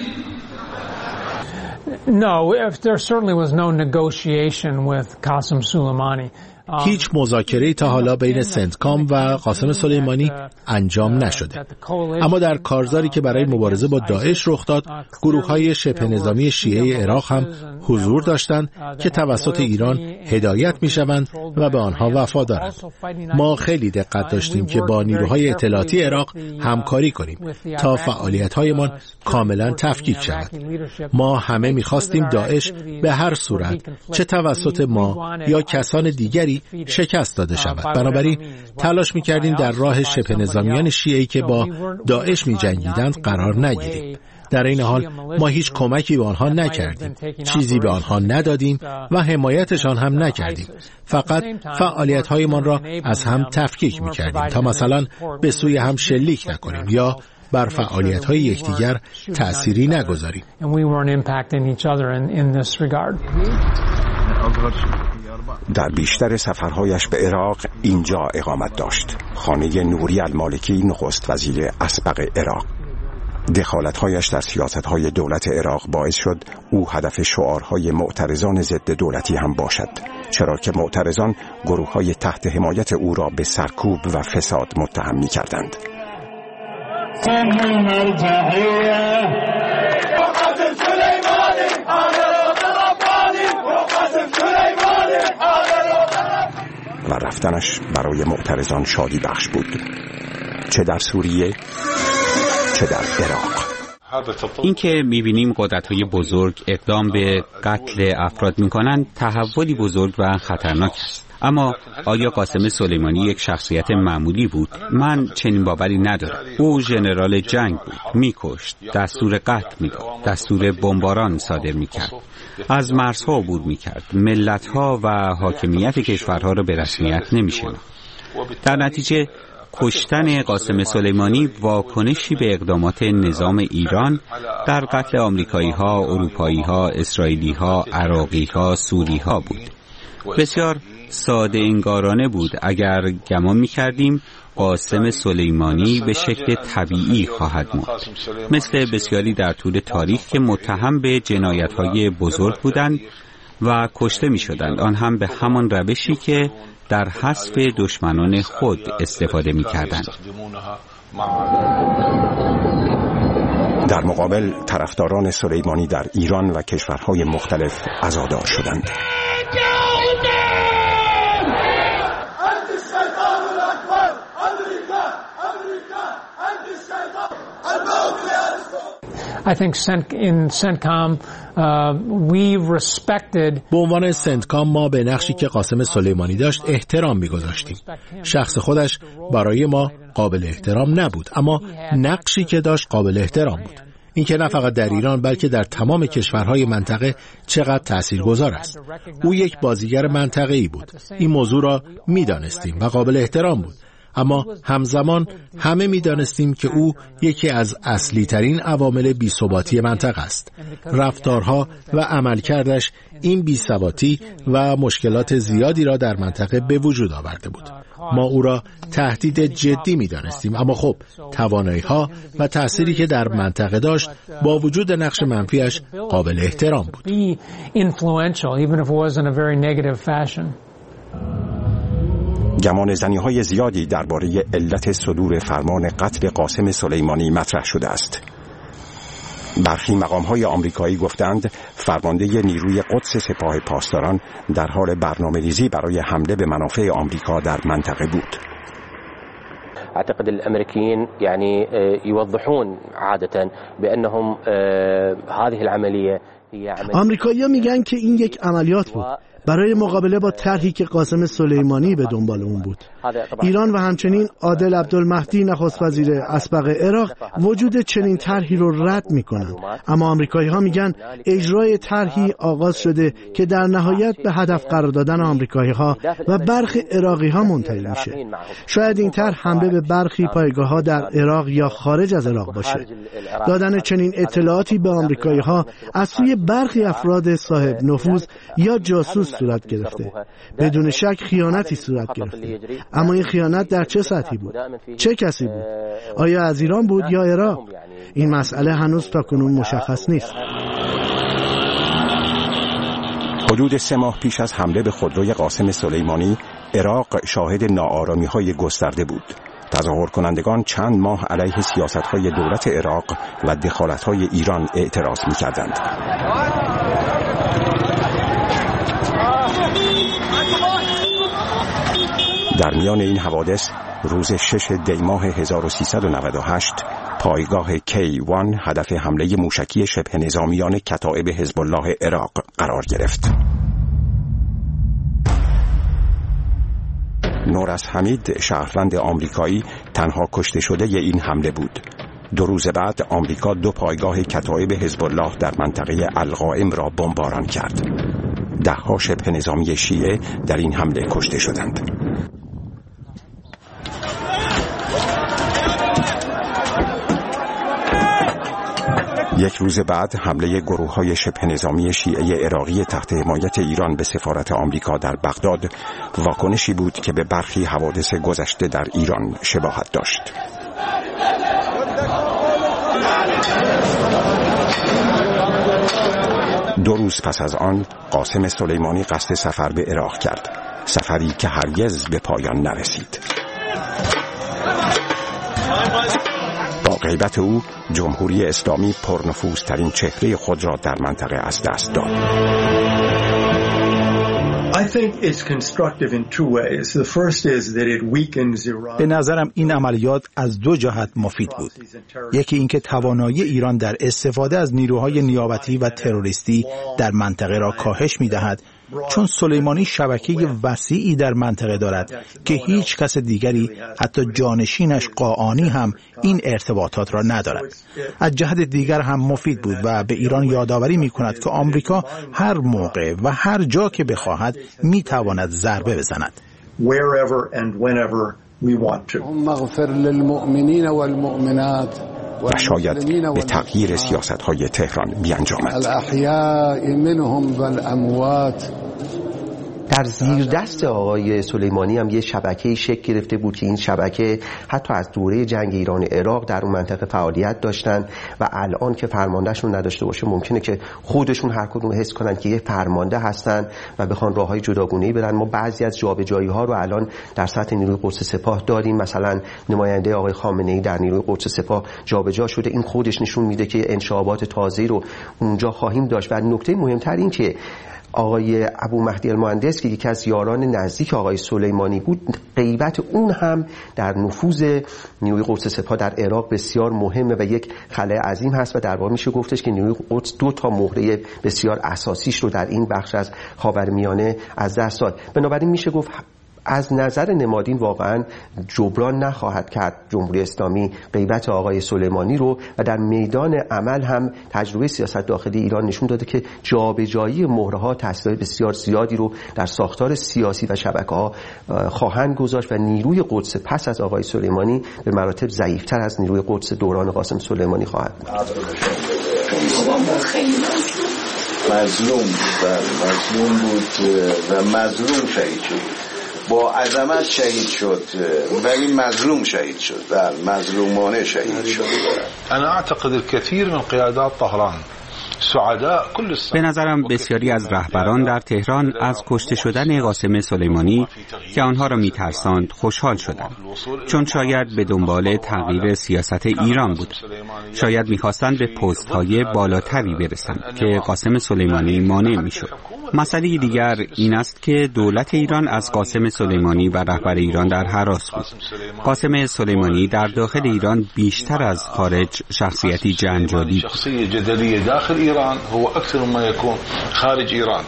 No, there certainly was no negotiation with Qasem Soleimani. هیچ مذاکره‌ای تا حالا بین سندکام و قاسم سلیمانی انجام نشده. اما در کارزاری که برای مبارزه با داعش رخ داد، گروه‌های شبه نظامی شیعه عراق هم حضور داشتند که توسط ایران هدایت می‌شوند و به آنها وفادارند. ما خیلی دقت داشتیم که با نیروهای اطلاعاتی عراق همکاری کنیم تا فعالیت‌هایمان کاملا تفکیک شود. ما همه می‌خواستیم داعش به هر صورت، چه توسط ما یا کسان دیگری، شکست داده شود. بنابراین تلاش می‌کردیم در راه شبه نظامیان شیعه‌ای که با داعش می‌جنگیدند قرار نگیریم. در این حال ما هیچ کمکی به آنها نکردیم، چیزی به آنها ندادیم و حمایتشان هم نکردیم. فقط فعالیت‌هایمان را از هم تفکیک می‌کردیم تا مثلا به سوی هم شلیک نکنیم یا بر فعالیت‌های یکدیگر تأثیری نگذاریم. در بیشتر سفرهایش به عراق اینجا اقامت داشت. خانه نوری المالکی نخست وزیر اسبق عراق. دخالت‌هایش در سیاست‌های دولت عراق باعث شد او هدف شعارهای معترضان ضد دولتی هم باشد، چرا که معترضان گروه‌های تحت حمایت او را به سرکوب و فساد متهم می‌کردند. و رفتنش برای معترضان شادی بخش بود، چه در سوریه چه در عراق. این که می‌بینیم قدرت‌های بزرگ اقدام به قتل افراد می‌کنند تحولی بزرگ و خطرناک است. اما آیا قاسم سلیمانی یک شخصیت معمولی بود؟ من چنین باوری ندارم. او ژنرال جنگ بود، میکشت، دستور قتل میداد، دستور بمباران صادر میکرد، از مرزها عبور میکرد، ملتها و حاکمیت کشورها را به رسمیت نمیشناخت. در نتیجه کشتن قاسم سلیمانی واکنشی به اقدامات نظام ایران در قتل آمریکایی‌ها، اروپایی‌ها، اسرائیلی‌ها، عراقی‌ها، سوری‌ها بود. بسیار ساده انگارانه بود اگر گمان می‌کردیم قاسم سلیمانی به شکل طبیعی خواهد ماند، مثل بسیاری در طول تاریخ که متهم به جنایت‌های بزرگ بودند و کشته می‌شدند، آن هم به همان روشی که در حذف دشمنان خود استفاده می‌کردند. در مقابل طرفداران سلیمانی در ایران و کشورهای مختلف عزادار شدند. I think in CENTCOM we respected. به عنوان سنتکام ما به نقشی که قاسم سلیمانی داشت احترام می‌گذاشتیم. شخص خودش برای ما قابل احترام نبود، اما نقشی که داشت قابل احترام بود. این که نه فقط در ایران بلکه در تمام کشورهای منطقه چقدر تاثیرگذار است. او یک بازیگر منطقه‌ای بود. این موضوع را می‌دانستیم و قابل احترام بود. اما همزمان همه می‌دانستیم که او یکی از اصلی ترین عوامل بی‌ثباتی منطقه است. رفتارها و عملکردش این بی‌ثباتی و مشکلات زیادی را در منطقه به وجود آورده بود. ما او را تهدید جدی می‌دانستیم، اما خب توانایی‌ها و تأثیری که در منطقه داشت با وجود نقش منفیش قابل احترام بود. گمان زنی‌های زیادی درباره علت صدور فرمان قتل قاسم سلیمانی مطرح شده است. برخی مقام‌های آمریکایی گفتند فرمانده نیروی قدس سپاه پاسداران در حال برنامه‌ریزی برای حمله به منافع آمریکا در منطقه بود. أعتقد الأمريكيين يعني يوضحون عادة بأنهم هذه العملية هي عملية. آمریکایی‌ها میگن که این یک عملیات بود برای مقابله با طرحی که قاسم سلیمانی به دنبال اون بود. ایران و همچنین عادل عبدالمهدی نخست وزیر اسبق عراق وجود چنین طرحی رو رد میکنن، اما آمریکایی‌ها میگن اجرای طرحی آغاز شده که در نهایت به هدف قرار دادن آمریکایی‌ها و برخی عراقی‌ها منتهی میشه. شاید این طرح حمله به برخی پایگاه‌ها در عراق یا خارج از عراق باشه. دادن چنین اطلاعاتی به آمریکایی‌ها از سوی برخی افراد صاحب نفوذ یا جاسوس صورت گرفته. بدون شک خیانتی صورت گرفته. اما این خیانت در چه سطحی بود؟ چه کسی بود؟ آیا از ایران بود یا عراق؟ این مسئله هنوز تاکنون مشخص نیست. حدود 3 ماه پیش از حمله به خودروی قاسم سلیمانی، عراق شاهد ناآرامی‌های گسترده بود. تظاهر کنندگان چند ماه علیه سیاست‌های دولت عراق و دخالت‌های ایران اعتراض می‌کردند. در میان این حوادث روز 6 دی ماه 1398 پایگاه K1 هدف حمله موشکی شبه نظامیان کتائب حزب الله عراق قرار گرفت. نورس حمید شهروند آمریکایی تنها کشته شده این حمله بود. 2 روز بعد آمریکا 2 پایگاه کتائب حزب الله در منطقه القائم را بمباران کرد. 10 شبه نظامی شیعه در این حمله کشته شدند. یک روز بعد حمله گروه‌های شبه نظامی شیعه عراقی تحت حمایت ایران به سفارت آمریکا در بغداد واکنشی بود که به برخی حوادث گذشته در ایران شباهت داشت. دو روز پس از آن قاسم سلیمانی قصد سفر به عراق کرد، سفری که هرگز به پایان نرسید. با غیبت او جمهوری اسلامی پرنفوذترین چهره خود را در منطقه از دست داد. به نظرم این عملیات از 2 جهت مفید بود. یکی اینکه توانایی ایران در استفاده از نیروهای نیابتی و تروریستی در منطقه را کاهش می‌دهد چون سلیمانی شبکه وسیعی در منطقه دارد که هیچ کس دیگری حتی جانشینش قاآنی هم این ارتباطات را ندارد. از جهت دیگر هم مفید بود و به ایران یادآوری می‌کند که آمریکا هر موقع و هر جا که بخواهد می‌تواند ضربه بزند. Wherever and whenever we want to. و شاید به تغییر سیاست‌های تهران بیانجامد. در زیر دست آقای سلیمانی هم یه شبکه‌ای شکل گرفته بود که این شبکه حتی از دوره جنگ ایران عراق در اون منطقه فعالیت داشتن و الان که فرماندهشون نداشته باشه ممکنه که خودشون هر کدوم حس کنن که یه فرمانده هستن و بخوان راههای جداگونه‌ای برن. ما بعضی از جابجایی‌ها رو الان در سطح نیروی قدس سپاه داریم. مثلا نماینده آقای خامنه‌ای در نیروی قدس سپاه جابجا شده. این خودش نشون میده که انشابات تازه‌ای رو اونجا خواهیم داشت. و نکته مهمتر این که آقای ابو مهدی المهندس که یکی از یاران نزدیک آقای سلیمانی بود، غیبت اون هم در نفوذ نیروی قدس سپاه در عراق بسیار مهمه و یک خلأ عظیم هست و در واقع میشه گفتش که نیروی قدس 2 تا مهره بسیار اساسیش رو در این بخش از خاورمیانه از دست داد. بنابراین میشه گفت از نظر نمادین واقعا جبران نخواهد کرد جمهوری اسلامی غیبت آقای سلیمانی رو و در میدان عمل هم تجربه سیاست داخلی ایران نشون داده که جابجایی مهره‌ها تاثیرات بسیار زیادی رو در ساختار سیاسی و شبکه‌ها خواهند گذاشت و نیروی قدس پس از آقای سلیمانی به مراتب ضعیف‌تر از نیروی قدس دوران قاسم سلیمانی خواهد بود. مظلوم بود و مظلوم شهید شد. با عظمت شهید شد ولی مظلوم شهید شد و مظلومانه شهید شد. انا اعتقد الكثير من قيادات طهران به نظرم بسیاری از رهبران در تهران از کشته شدن قاسم سلیمانی که آنها را می‌ترساند خوشحال شدند، چون شاید به دنبال تغییر سیاست ایران بود. شاید می‌خواستند به پست‌های بالاتری برسند که قاسم سلیمانی مانع می‌شد. مسئله دیگر این است که دولت ایران از قاسم سلیمانی و رهبر ایران در هراس بود. قاسم سلیمانی در داخل ایران بیشتر از خارج شخصیتی جنجالی بود. إيران هو أكثر مما يكون خارج إيران.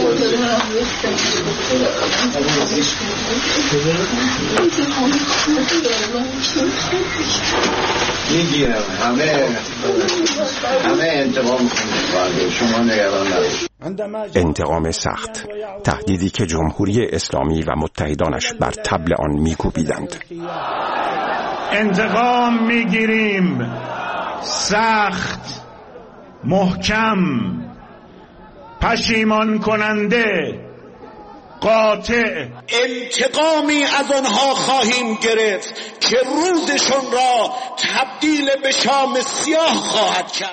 انتقام سخت، تهدیدی که جمهوری اسلامی و متحدانش بر طبل آن می‌کوبیدند. انتقام می‌گیریم، سخت، محکم، پشیمان کننده، قاطع. انتقامی از آنها خواهیم گرفت که روزشون را تبدیل به شام سیاه خواهد کرد.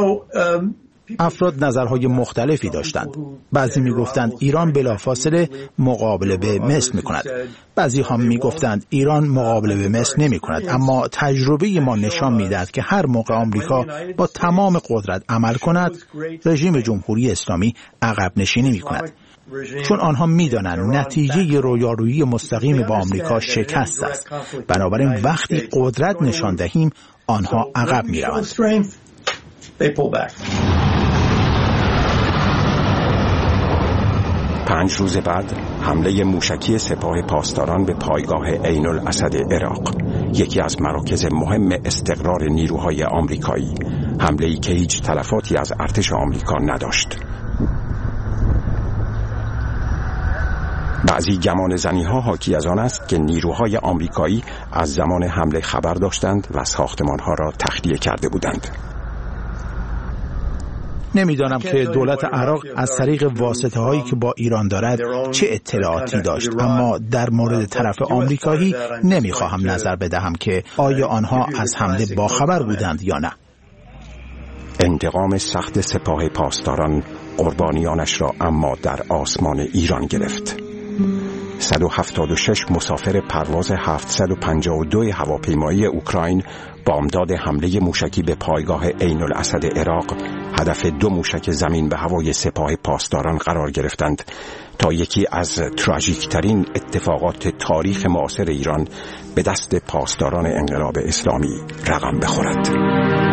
افراد نظرهای مختلفی داشتند. بعضی میگفتند ایران بلافاصله مقابله به مصر میکند. بعضی هم میگفتند ایران مقابله به مصر نمیکند. اما تجربه ما نشان میدهد که هر موقع آمریکا با تمام قدرت عمل کند، رژیم جمهوری اسلامی عقب نشینی میکند. چون آنها میدانند نتیجه رویارویی مستقیم با آمریکا شکست است. بنابراین وقتی قدرت نشان دهیم آنها عقب میروند. 5 روز بعد حمله موشکی سپاه پاسداران به پایگاه عین الاسد عراق، یکی از مراکز مهم استقرار نیروهای آمریکایی، حمله‌ای که هیچ تلفاتی از ارتش آمریکا نداشت. بعضی گمان زنی‌ها حاکی از آن است که نیروهای آمریکایی از زمان حمله خبر داشتند و ساختمان‌ها را تخلیه کرده بودند. نمیدانم که دولت عراق از طریق واسطه هایی که با ایران دارد چه اطلاعاتی داشت، اما در مورد طرف آمریکایی نمیخواهم نظر بدهم که آیا آنها از حمله باخبر بودند یا نه. انتقام سخت سپاه پاسداران قربانیانش را اما در آسمان ایران گرفت. 176 مسافر پرواز 752 هواپیمایی اوکراین بامداد حمله موشکی به پایگاه عین الاسد عراق هدف 2 موشک زمین به هوای سپاه پاسداران قرار گرفتند تا یکی از تراژیکترین اتفاقات تاریخ معاصر ایران به دست پاسداران انقلاب اسلامی رقم بخورد.